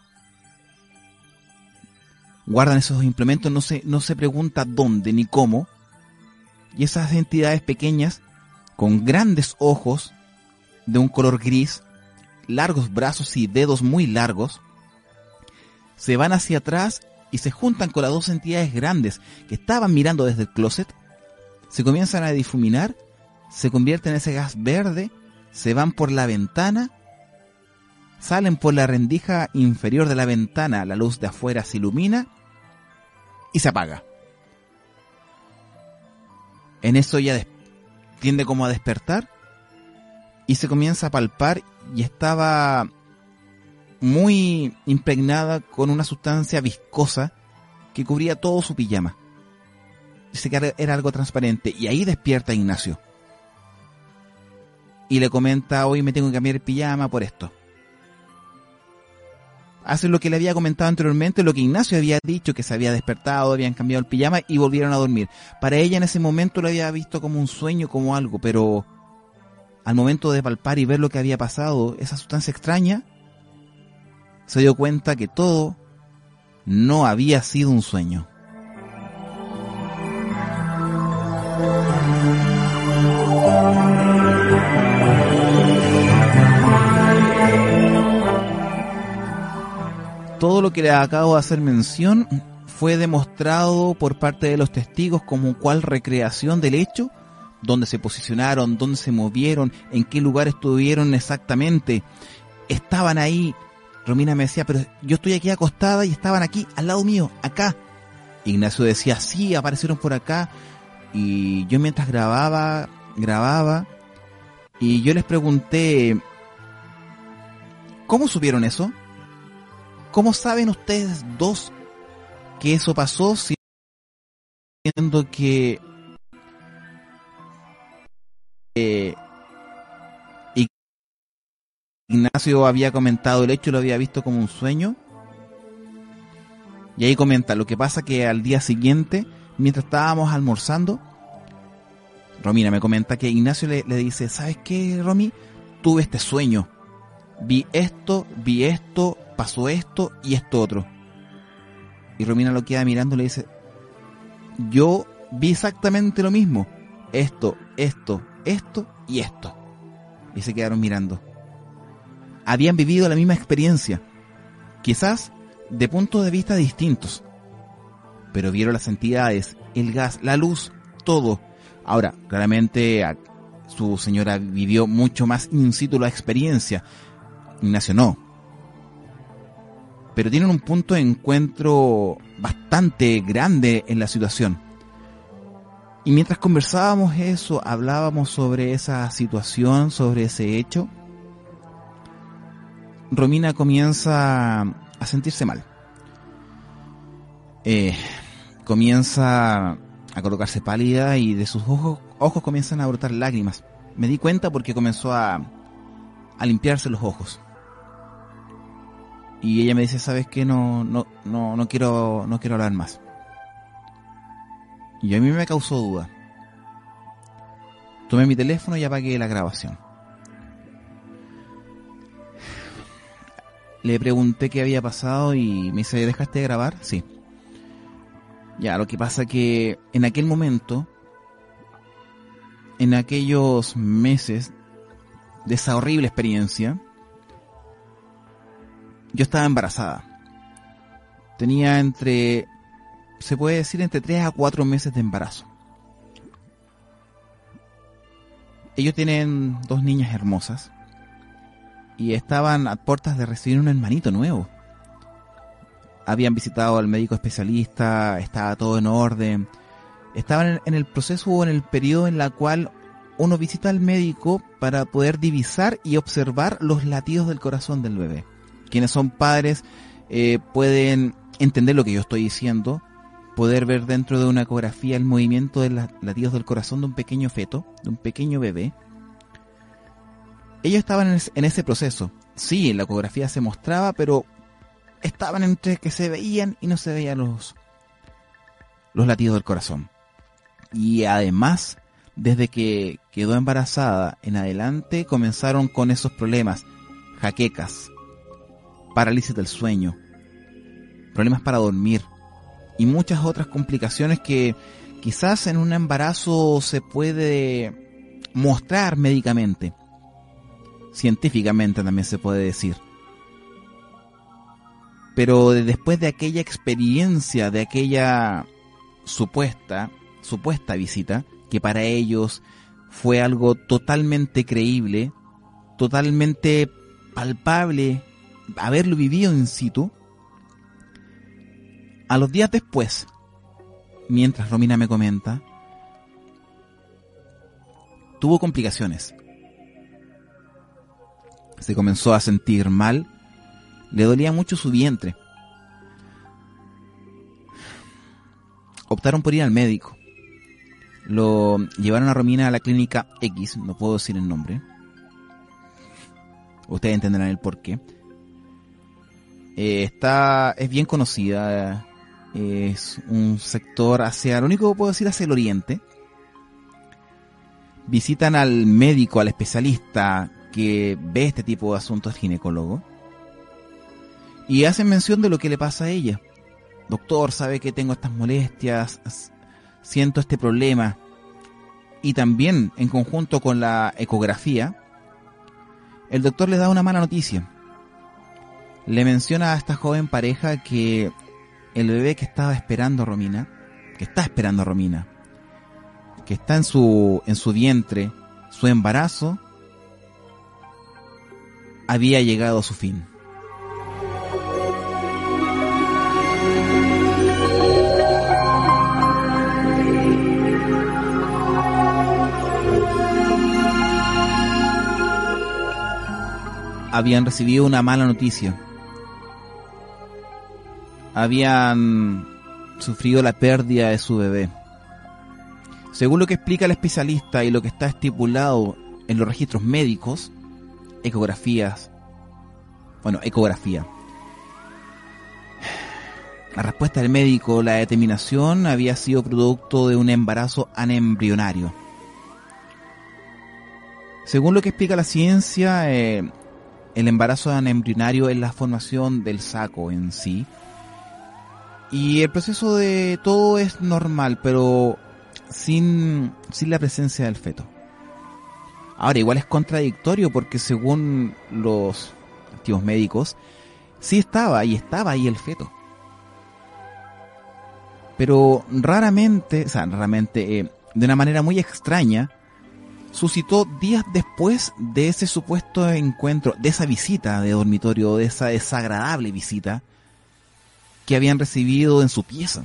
Guardan esos implementos, no se, no se pregunta dónde ni cómo, y esas entidades pequeñas con grandes ojos de un color gris, largos brazos y dedos muy largos, se van hacia atrás y se juntan con las dos entidades grandes que estaban mirando desde el closet, se comienzan a difuminar, se convierten en ese gas verde, se van por la ventana, salen por la rendija inferior de la ventana, la luz de afuera se ilumina y se apaga. En eso ya después tiende como a despertar y se comienza a palpar y estaba muy impregnada con una sustancia viscosa que cubría todo su pijama. Dice que era algo transparente y ahí despierta Ignacio y le comenta: hoy me tengo que cambiar el pijama por esto. Hace lo que le había comentado anteriormente, lo que Ignacio había dicho, que se había despertado, habían cambiado el pijama y volvieron a dormir. Para ella en ese momento lo había visto como un sueño, como algo, pero al momento de palpar y ver lo que había pasado, esa sustancia extraña, se dio cuenta que todo no había sido un sueño. todo lo que le acabo de hacer mención fue demostrado por parte de los testigos como cual recreación del hecho, dónde se posicionaron, dónde se movieron, en qué lugar estuvieron exactamente. Estaban ahí. Romina me decía, pero yo estoy aquí acostada y estaban aquí, al lado mío, acá. Ignacio decía, sí, aparecieron por acá. Y yo mientras grababa, grababa, y yo les pregunté, ¿cómo supieron eso? ¿Cómo saben ustedes dos que eso pasó, siendo que eh, Ignacio había comentado el hecho y lo había visto como un sueño? Y ahí comenta, lo que pasa que al día siguiente, mientras estábamos almorzando, Romina me comenta que Ignacio le, le dice, ¿sabes qué, Romy? Tuve este sueño, vi esto, vi esto, pasó esto y esto otro. Y Romina lo queda mirando y le dice, yo vi exactamente lo mismo, esto, esto, esto y esto. Y se quedaron mirando. Habían vivido la misma experiencia, quizás de puntos de vista distintos, pero vieron las entidades, el gas, la luz, todo. Ahora, claramente su señora vivió mucho más in situ la experiencia, Ignacio no, pero tienen un punto de encuentro bastante grande en la situación. Y mientras conversábamos eso, hablábamos sobre esa situación, sobre ese hecho, Romina comienza a sentirse mal. Eh, comienza a colocarse pálida y de sus ojos, ojos comienzan a brotar lágrimas. Me di cuenta porque comenzó a, a limpiarse los ojos. Y ella me dice, ¿sabes qué? No, no, no, no quiero, no quiero hablar más. Y a mí me causó duda. Tomé mi teléfono y apagué la grabación. Le pregunté qué había pasado y me dice, ¿dejaste de grabar? Sí. Ya, lo que pasa que en aquel momento, en aquellos meses de esa horrible experiencia, yo estaba embarazada. Tenía entre, se puede decir, entre tres a cuatro meses de embarazo. Ellos tienen dos niñas hermosas y estaban a puertas de recibir un hermanito nuevo. Habían visitado al médico especialista, estaba todo en orden. Estaban en el proceso o en el periodo en la cual uno visita al médico para poder divisar y observar los latidos del corazón del bebé. Quienes son padres eh, pueden entender lo que yo estoy diciendo, poder ver dentro de una ecografía el movimiento de los latidos del corazón de un pequeño feto, de un pequeño bebé. Ellos estaban en, en ese proceso. Sí, en la ecografía se mostraba, pero estaban entre que se veían y no se veían los, los latidos del corazón. Y además, desde que quedó embarazada en adelante, comenzaron con esos problemas, jaquecas, parálisis del sueño, problemas para dormir y muchas otras complicaciones que quizás en un embarazo se puede mostrar médicamente, científicamente también se puede decir. Pero después de aquella experiencia, de aquella supuesta, supuesta visita, que para ellos fue algo totalmente creíble, totalmente palpable, haberlo vivido in situ, a los días después, mientras Romina me comenta, tuvo complicaciones. Se comenzó a sentir mal, le dolía mucho su vientre. Optaron por ir al médico. Lo llevaron a Romina a la clínica X, no puedo decir el nombre. Ustedes entenderán el porqué. Eh, está, es bien conocida, eh, es un sector hacia, lo único que puedo decir, hacia el oriente. Visitan al médico, al especialista que ve este tipo de asuntos, el ginecólogo, y hacen mención de lo que le pasa a ella. Doctor, sabe que tengo estas molestias, siento este problema. Y también, en conjunto con la ecografía, el doctor les da una mala noticia. le menciona a esta joven pareja que el bebé que estaba esperando a Romina, que está esperando a Romina, que está en su, en su vientre, su embarazo, había llegado a su fin. Habían recibido una mala noticia. Habían sufrido la pérdida de su bebé. Según lo que explica el especialista y lo que está estipulado en los registros médicos, ecografías, bueno, ecografía. La respuesta del médico, la determinación, había sido producto de un embarazo anembrionario. Según lo que explica la ciencia, eh, el embarazo anembrionario es la formación del saco en sí. Y el proceso de todo es normal, pero sin, sin la presencia del feto. Ahora, igual es contradictorio porque según los activos médicos, sí estaba y estaba ahí el feto. Pero raramente, o sea, raramente, eh, de una manera muy extraña, suscitó días después de ese supuesto encuentro, de esa visita de dormitorio, de esa desagradable visita que habían recibido en su pieza.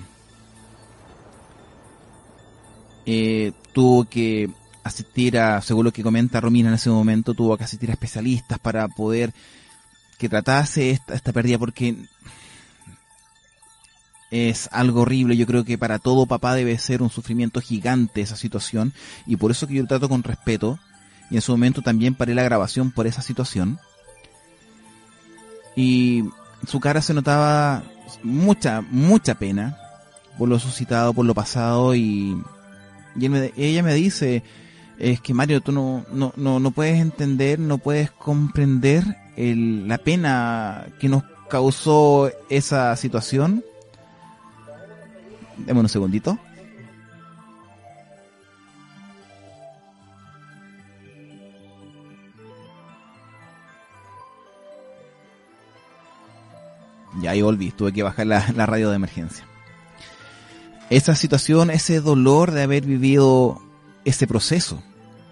Eh, tuvo que asistir a, según lo que comenta Romina en ese momento, tuvo que asistir a especialistas para poder que tratase esta, esta pérdida, porque es algo horrible. Yo creo que para todo papá debe ser un sufrimiento gigante esa situación, y por eso que yo lo trato con respeto, y en su momento también paré la grabación por esa situación. Y su cara se notaba mucha, mucha pena por lo suscitado, por lo pasado, y, y él me, ella me dice, es que Mario, tú no, no, no, no puedes entender, no puedes comprender el, la pena que nos causó esa situación. Deme un segundito. Ya ahí volví, tuve que bajar la, la radio de emergencia. Esa situación, ese dolor de haber vivido ese proceso,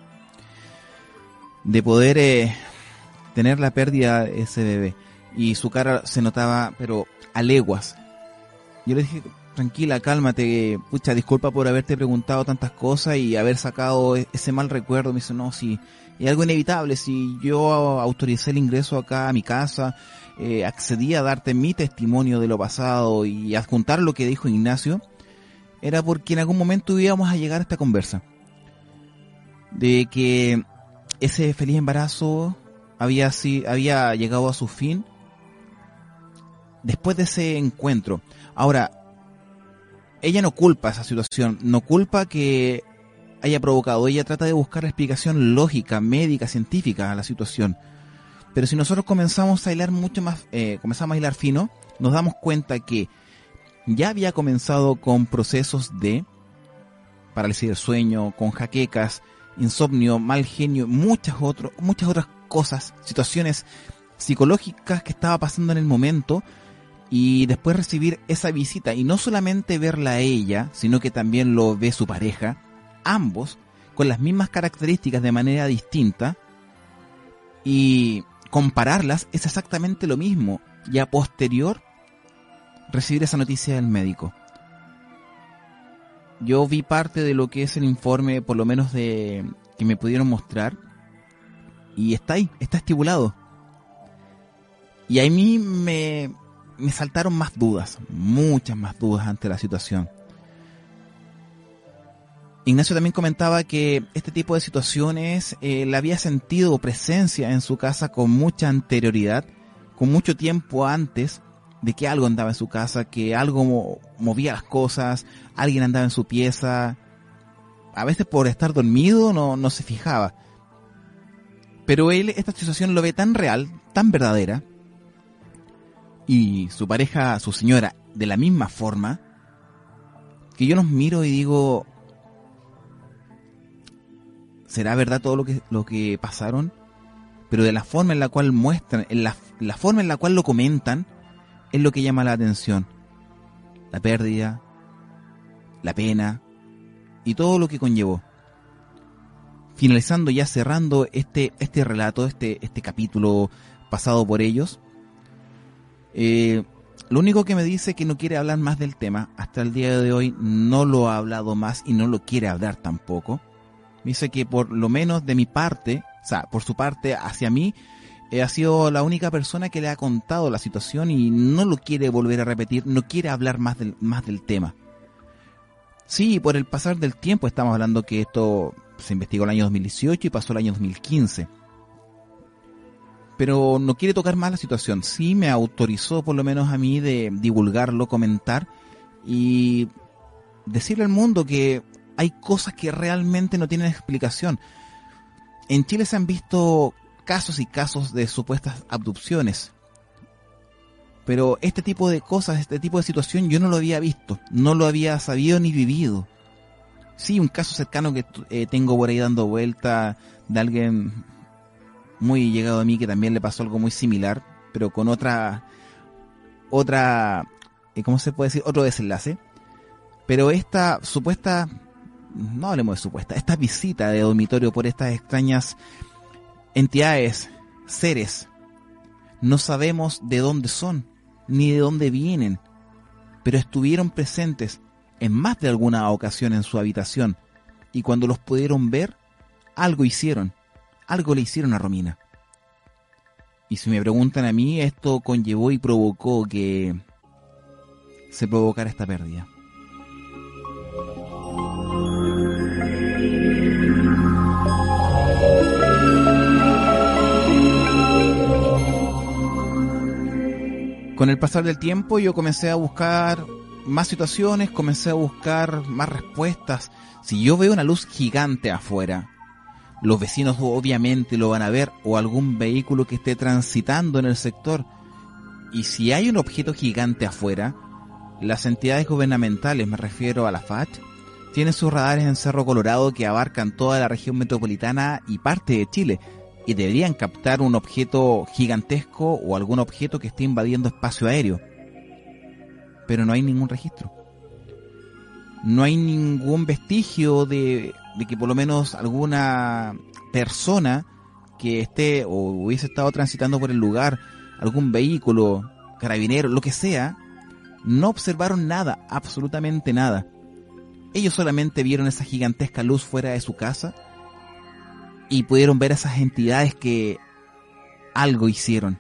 de poder eh, tener la pérdida de ese bebé, y su cara se notaba, pero a leguas. Yo le dije, tranquila, cálmate, pucha, disculpa por haberte preguntado tantas cosas y haber sacado ese mal recuerdo. Me dice, no, si es algo inevitable, si yo autoricé el ingreso acá a mi casa, eh, accedí a darte mi testimonio de lo pasado y adjuntar lo que dijo Ignacio, era porque en algún momento íbamos a llegar a esta conversa, de que ese feliz embarazo había, si, había llegado a su fin después de ese encuentro. Ahora, ella no culpa esa situación, no culpa que haya provocado, ella trata de buscar la explicación lógica, médica, científica a la situación. Pero si nosotros comenzamos a hilar mucho más, eh, comenzamos a hilar fino, nos damos cuenta que ya había comenzado con procesos de parálisis del sueño, con jaquecas, insomnio, mal genio, muchas, otro, muchas otras cosas, situaciones psicológicas que estaba pasando en el momento. Y después recibir esa visita, y no solamente verla a ella, sino que también lo ve su pareja, ambos con las mismas características de manera distinta, y compararlas es exactamente lo mismo, y a posterior recibir esa noticia del médico. Yo vi parte de lo que es el informe, por lo menos de que me pudieron mostrar, y está ahí, está estipulado. Y a mí me... me saltaron más dudas, muchas más dudas ante la situación. Ignacio también comentaba que este tipo de situaciones eh, le había sentido presencia en su casa con mucha anterioridad, con mucho tiempo antes de que algo andaba en su casa, que algo mo- movía las cosas, alguien andaba en su pieza. A veces por estar dormido no, no se fijaba. Pero él esta situación lo ve tan real, tan verdadera, y su pareja, su señora, de la misma forma, que yo los miro y digo, ¿será verdad todo lo que, lo que pasaron? pero de la forma en la cual muestran, en la, la forma en la cual lo comentan, es lo que llama la atención. La pérdida, la pena y todo lo que conllevó. Finalizando, ya cerrando este, este relato, este, este capítulo pasado por ellos, eh, lo único que me dice es que no quiere hablar más del tema. Hasta el día de hoy no lo ha hablado más y no lo quiere hablar tampoco. Me dice que por lo menos de mi parte, o sea, por su parte hacia mí, eh, ha sido la única persona que le ha contado la situación y no lo quiere volver a repetir, no quiere hablar más del, más del tema. Sí, por el pasar del tiempo, estamos hablando que esto se investigó el año dos mil dieciocho y pasó el año dos mil quince. Pero no quiere tocar más la situación. Sí me autorizó por lo menos a mí de divulgarlo, comentar y decirle al mundo que hay cosas que realmente no tienen explicación. En Chile se han visto casos y casos de supuestas abducciones. Pero este tipo de cosas, este tipo de situación yo no lo había visto, no lo había sabido ni vivido. Sí, un caso cercano que eh, tengo por ahí dando vuelta de alguien muy llegado a mí que también le pasó algo muy similar, pero con otra, otra, ¿cómo se puede decir? Otro desenlace. Pero esta supuesta, no hablemos de supuesta, esta visita de dormitorio por estas extrañas entidades, seres, no sabemos de dónde son, ni de dónde vienen, pero estuvieron presentes en más de alguna ocasión en su habitación, y cuando los pudieron ver, algo hicieron. Algo le hicieron a Romina. Y si me preguntan a mí, esto conllevó y provocó que se provocara esta pérdida. Con el pasar del tiempo yo comencé a buscar más situaciones, comencé a buscar más respuestas. Si yo veo una luz gigante afuera, los vecinos obviamente lo van a ver, o algún vehículo que esté transitando en el sector. Y si hay un objeto gigante afuera, las entidades gubernamentales, me refiero a la F A C, tienen sus radares en Cerro Colorado que abarcan toda la región metropolitana y parte de Chile, y deberían captar un objeto gigantesco o algún objeto que esté invadiendo espacio aéreo. Pero no hay ningún registro. No hay ningún vestigio de, de que por lo menos alguna persona que esté o hubiese estado transitando por el lugar, algún vehículo, carabinero, lo que sea, no observaron nada, absolutamente nada. Ellos solamente vieron esa gigantesca luz fuera de su casa y pudieron ver a esas entidades que algo hicieron.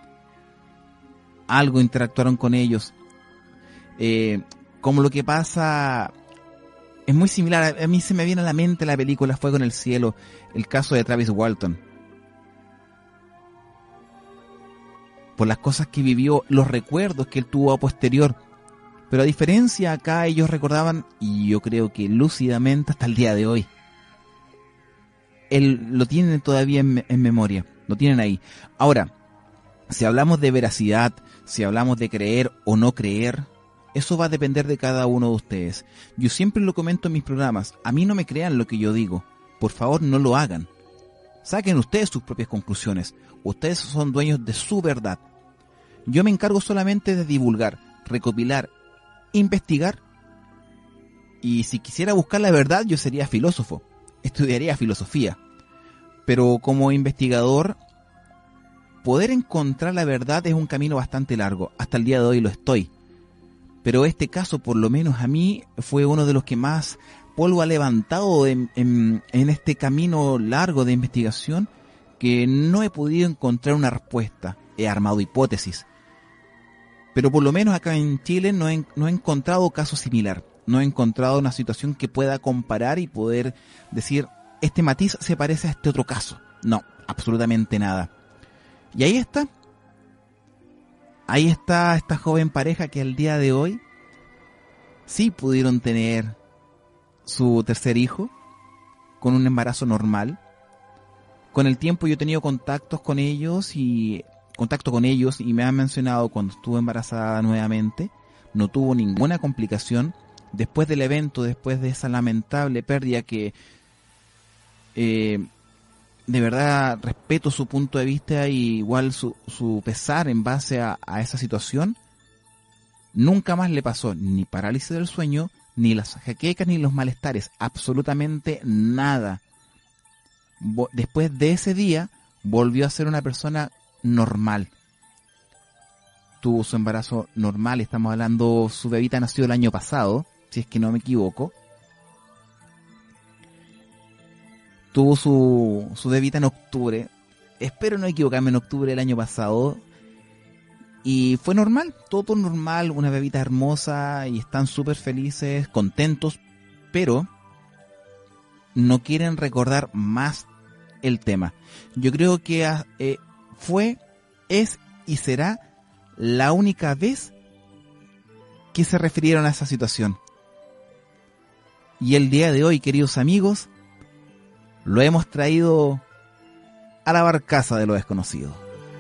Algo interactuaron con ellos. Eh... Como lo que pasa, es muy similar, a mí se me viene a la mente la película Fuego en el Cielo, el caso de Travis Walton. Por las cosas que vivió, los recuerdos que él tuvo a posterior. Pero a diferencia acá, ellos recordaban, y yo creo que lúcidamente hasta el día de hoy. Él lo tienen todavía en, en memoria, lo tienen ahí. Ahora, si hablamos de veracidad, si hablamos de creer o no creer, eso va a depender de cada uno de ustedes. Yo siempre lo comento en mis programas. A mí no me crean lo que yo digo. Por favor, no lo hagan. Saquen ustedes sus propias conclusiones. Ustedes son dueños de su verdad. Yo me encargo solamente de divulgar, recopilar, investigar. Y si quisiera buscar la verdad, yo sería filósofo. Estudiaría filosofía. Pero como investigador, poder encontrar la verdad es un camino bastante largo. Hasta el día de hoy lo estoy. Pero este caso, por lo menos a mí, fue uno de los que más polvo ha levantado en, en, en este camino largo de investigación, que no he podido encontrar una respuesta. He armado hipótesis. Pero por lo menos acá en Chile no he, no he encontrado caso similar. No he encontrado una situación que pueda comparar y poder decir, este matiz se parece a este otro caso. No, absolutamente nada. Y ahí está. Ahí está esta joven pareja que al día de hoy sí pudieron tener su tercer hijo con un embarazo normal. Con el tiempo yo he tenido contactos con ellos y contacto con ellos y me han mencionado cuando estuvo embarazada nuevamente, no tuvo ninguna complicación. Después del evento, después de esa lamentable pérdida que eh, de verdad respeto su punto de vista y igual su, su pesar en base a, a esa situación. Nunca más le pasó ni parálisis del sueño, ni las jaquecas, ni los malestares, absolutamente nada. Bo- después de ese día volvió a ser una persona normal. Tuvo su embarazo normal, estamos hablando, su bebita nació el año pasado, si es que no me equivoco. Tuvo su, su bebita en octubre, espero no equivocarme, en octubre del año pasado. Y fue normal, todo normal, una bebita hermosa y están súper felices, contentos, pero no quieren recordar más el tema. Yo creo que eh, fue, es y será la única vez que se refirieron a esa situación. Y el día de hoy, queridos amigos, lo hemos traído a la barcaza de lo desconocido.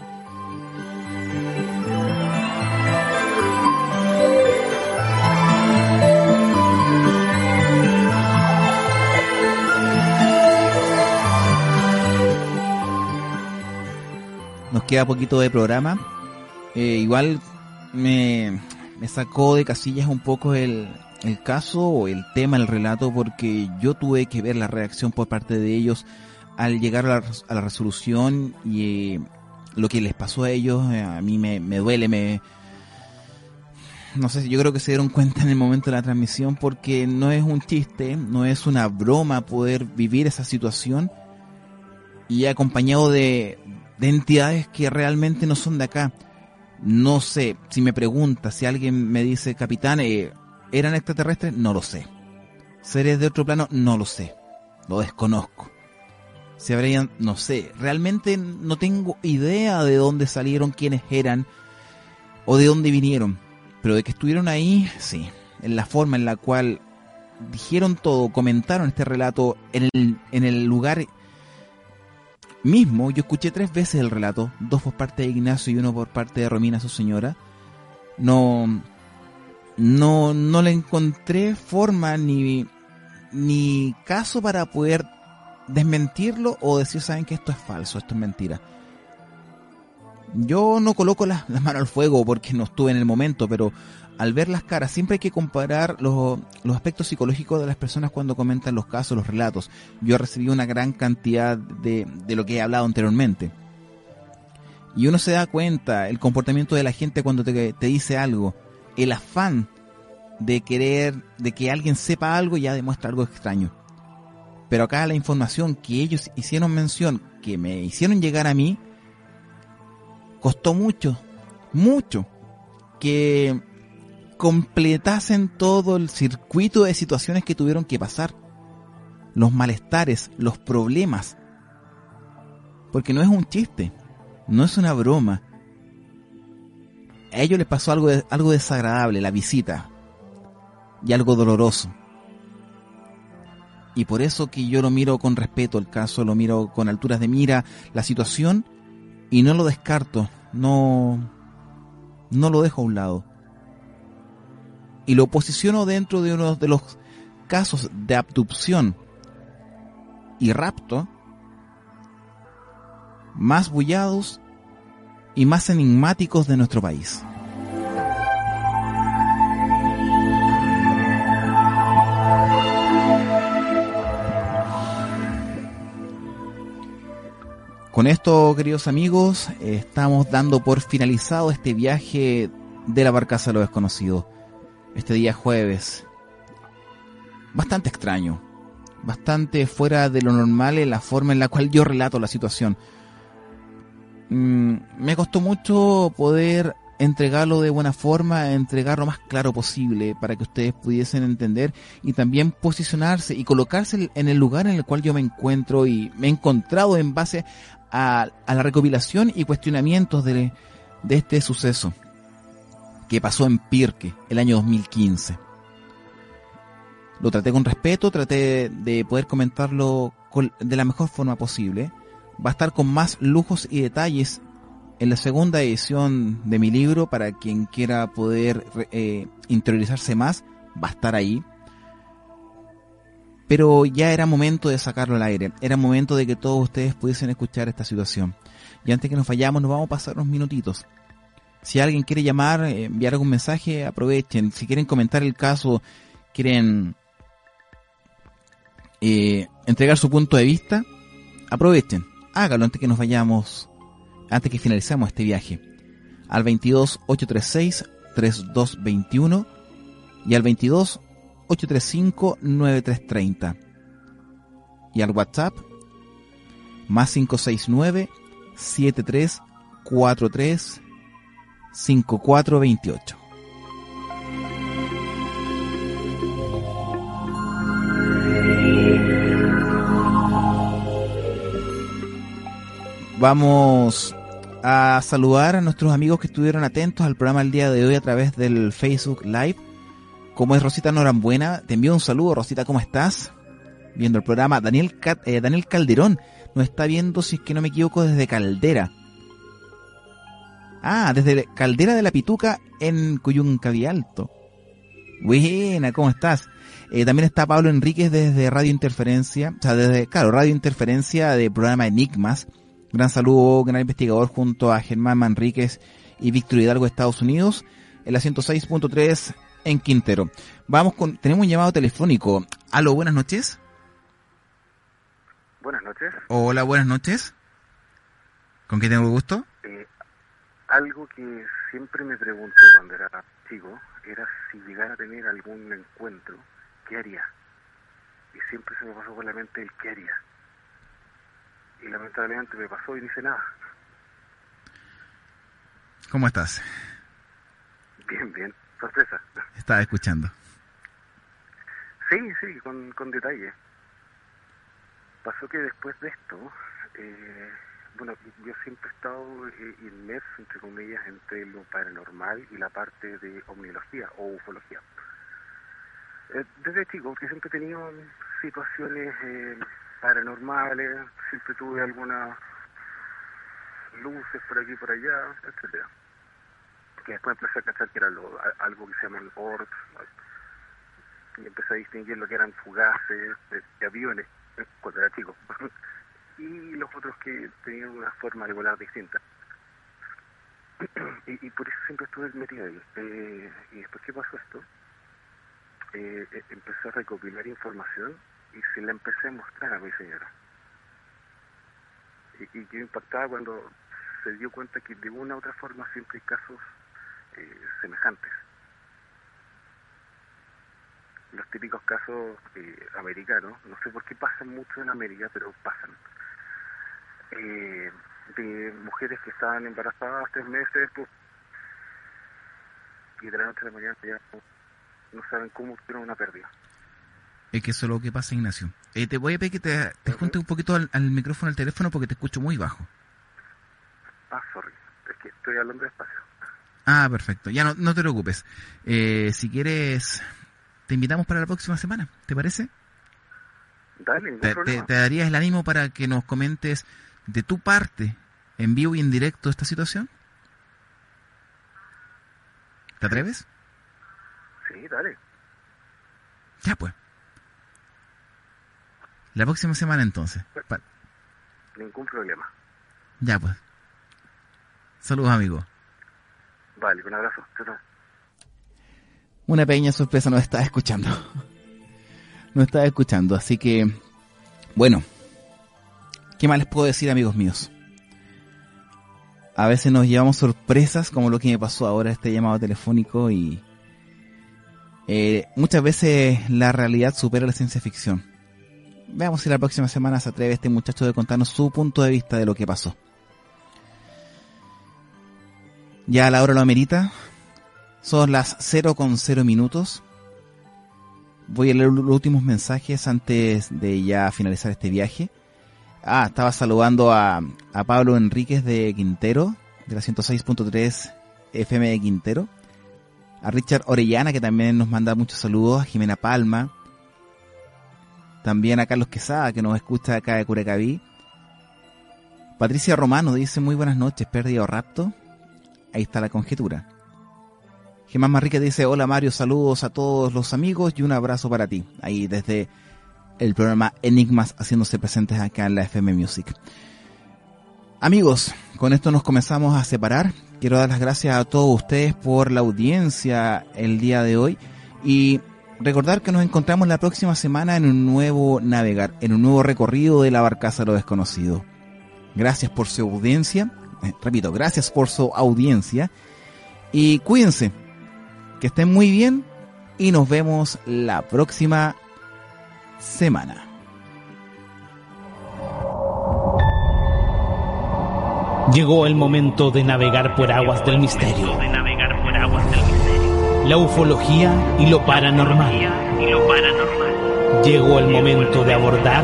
Nos queda poquito de programa. Eh, igual me, me sacó de casillas un poco el, el caso o el tema, el relato, porque yo tuve que ver la reacción por parte de ellos al llegar a la, a la resolución y eh, lo que les pasó a ellos. Eh, a mí me, me duele, me no sé, yo creo que se dieron cuenta en el momento de la transmisión, porque no es un chiste, no es una broma poder vivir esa situación y acompañado de de entidades que realmente no son de acá. No sé, si me pregunta, si alguien me dice, capitán, eh, ¿eran extraterrestres? No lo sé. ¿Seres de otro plano? No lo sé. Lo desconozco. Si habrían, no sé, realmente no tengo idea de dónde salieron, quiénes eran o de dónde vinieron. Pero de que estuvieron ahí, sí. En la forma en la cual dijeron todo, comentaron este relato en el, en el lugar mismo. Yo escuché tres veces el relato, dos por parte de Ignacio y uno por parte de Romina, su señora. No, no, no le encontré forma ni, ni caso para poder desmentirlo o decir, saben que esto es falso, esto es mentira. Yo no coloco las la manos al fuego porque no estuve en el momento, pero al ver las caras, siempre hay que comparar los, los aspectos psicológicos de las personas cuando comentan los casos, los relatos. Yo he recibido una gran cantidad de, de lo que he hablado anteriormente. Y uno se da cuenta, el comportamiento de la gente cuando te, te dice algo, el afán de querer, de que alguien sepa algo ya demuestra algo extraño. Pero acá la información que ellos hicieron mención, que me hicieron llegar a mí, costó mucho, mucho, que completasen todo el circuito de situaciones que tuvieron que pasar, los malestares, los problemas, porque no es un chiste, no es una broma. A ellos les pasó algo, de, algo desagradable, la visita, y algo doloroso. Y por eso que yo lo miro con respeto el caso, lo miro con alturas de mira la situación y no lo descarto, no, no lo dejo a un lado. Y lo posiciono dentro de uno de los casos de abducción y rapto más bullados y más enigmáticos de nuestro país. Con esto, queridos amigos, estamos dando por finalizado este viaje de la barcaza de lo desconocido. Este día jueves, bastante extraño, bastante fuera de lo normal en la forma en la cual yo relato la situación. Mm, me costó mucho poder entregarlo de buena forma, entregar lo más claro posible para que ustedes pudiesen entender y también posicionarse y colocarse en el lugar en el cual yo me encuentro y me he encontrado en base a, a la recopilación y cuestionamientos de, de este suceso que pasó en Pirque el año dos mil quince. Lo traté con respeto, traté de poder comentarlo con, de la mejor forma posible. Va a estar con más lujos y detalles en la segunda edición de mi libro, para quien quiera poder eh, interiorizarse más, va a estar ahí. pero ya era momento de sacarlo al aire, era momento de que todos ustedes pudiesen escuchar esta situación. Y antes que nos vayamos, nos vamos a pasar unos minutitos. Si alguien quiere llamar, enviar algún mensaje, aprovechen. Si quieren comentar el caso, quieren eh, entregar su punto de vista, aprovechen. Hágalo antes que nos vayamos, antes que finalicemos este viaje. Al veintidós, ochocientos treinta y seis, treinta y dos veintiuno y al veintidós, ochocientos treinta y cinco, noventa y tres treinta. Y al WhatsApp, más cinco seis nueve, siete tres cuatro tres, cinco cuatro dos ocho. Vamos a saludar a nuestros amigos que estuvieron atentos al programa el día de hoy a través del Facebook Live. Como es Rosita Norambuena, te envío un saludo. Rosita, ¿cómo estás? Viendo el programa. Daniel, eh, Daniel Calderón nos está viendo, si es que no me equivoco, desde Caldera. Ah, desde Caldera de la Pituca en Cuyuncaví Alto. Buena, ¿cómo estás? Eh, también está Pablo Enríquez desde Radio Interferencia, o sea, desde, claro, Radio Interferencia de programa Enigmas. Gran saludo, gran investigador junto a Germán Manríquez y Víctor Hidalgo de Estados Unidos, en la ciento seis punto tres en Quintero. Vamos con, tenemos un llamado telefónico. Aló, buenas noches. Buenas noches. Hola, buenas noches. ¿Con quién tengo el gusto? Eh, algo que siempre me pregunté cuando era chico era si llegara a tener algún encuentro, ¿qué haría? Y siempre se me pasó por la mente el ¿qué haría? Y lamentablemente me pasó y no hice nada. ¿Cómo estás? Bien, bien. Sorpresa. Estaba escuchando. Sí, sí, con, con detalle. Pasó que después de esto, eh, bueno, yo siempre he estado eh, inmerso, entre comillas, entre lo paranormal y la parte de omniología o ufología. Eh, desde chico, porque siempre he tenido situaciones eh, paranormales, siempre tuve algunas luces por aquí y por allá, etcétera. Que después empecé a cachar que era lo, algo que se llaman orbs, y empecé a distinguir lo que eran fugaces de, de aviones cuando era chico, y los otros que tenían una forma de volar distinta. y, y por eso siempre estuve metido ahí. Eh, y después que pasó esto, eh, eh, empecé a recopilar información y se la empecé a mostrar a mi señora. Y, y quedé impactada cuando se dio cuenta que de una u otra forma siempre hay casos eh, semejantes. Los típicos casos eh, americanos, no sé por qué pasan mucho en América, pero pasan. Eh, de mujeres que estaban embarazadas tres meses, pues, y de la noche a la mañana ya no, no saben cómo tuvieron una pérdida. Es que eso es lo que pasa, Ignacio. Eh, te voy a pedir que te, te juntes un poquito al, al micrófono, al teléfono, porque te escucho muy bajo. Ah, sorry, es que estoy hablando despacio. Ah, perfecto. Ya no, no te preocupes. Eh, si quieres, te invitamos para la próxima semana, ¿te parece? Dale, ningún te, problema. Te, ¿Te darías el ánimo para que nos comentes de tu parte, en vivo y en directo, esta situación? ¿Te atreves? Sí, dale. Ya pues. La próxima semana entonces. Pa- Ningún problema. ya pues. Saludos, amigos. Vale, un abrazo. Chao. Una pequeña sorpresa, nos estaba escuchando. Nos estaba escuchando, así que, bueno, ¿qué más les puedo decir, amigos míos? A veces nos llevamos sorpresas, como lo que me pasó ahora, este llamado telefónico, y eh, muchas veces la realidad supera la ciencia ficción. Veamos si la próxima semana se atreve este muchacho de contarnos su punto de vista de lo que pasó. Ya la hora lo amerita. Son las cero con cero minutos. Voy a leer los últimos mensajes antes de ya finalizar este viaje. Ah, estaba saludando a, a Pablo Enríquez de Quintero, de la ciento seis punto tres F M de Quintero. A Richard Orellana, que también nos manda muchos saludos. A Jimena Palma. También a Carlos Quesada, que nos escucha acá de Curacaví. Patricia Romano dice: muy buenas noches, pérdida o rapto. Ahí está la conjetura. Germán Manríquez dice: hola Mario, saludos a todos los amigos y un abrazo para ti. Ahí desde el programa Enigmas haciéndose presentes acá en la F M Music. Amigos, con esto nos comenzamos a separar. Quiero dar las gracias a todos ustedes por la audiencia el día de hoy y recordar que nos encontramos la próxima semana en un nuevo navegar, en un nuevo recorrido de la barcaza de lo desconocido. Gracias por su audiencia, eh, repito, gracias por su audiencia y cuídense, que estén muy bien y nos vemos la próxima semana. Llegó el momento de navegar por aguas del misterio. La ufología y lo paranormal. Llegó el momento de abordar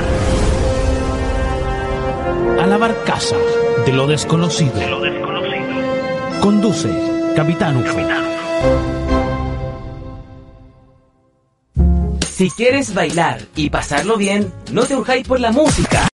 a la barcaza de lo desconocido. Conduce Capitán Ufo. Si quieres bailar y pasarlo bien, no te urjáis por la música.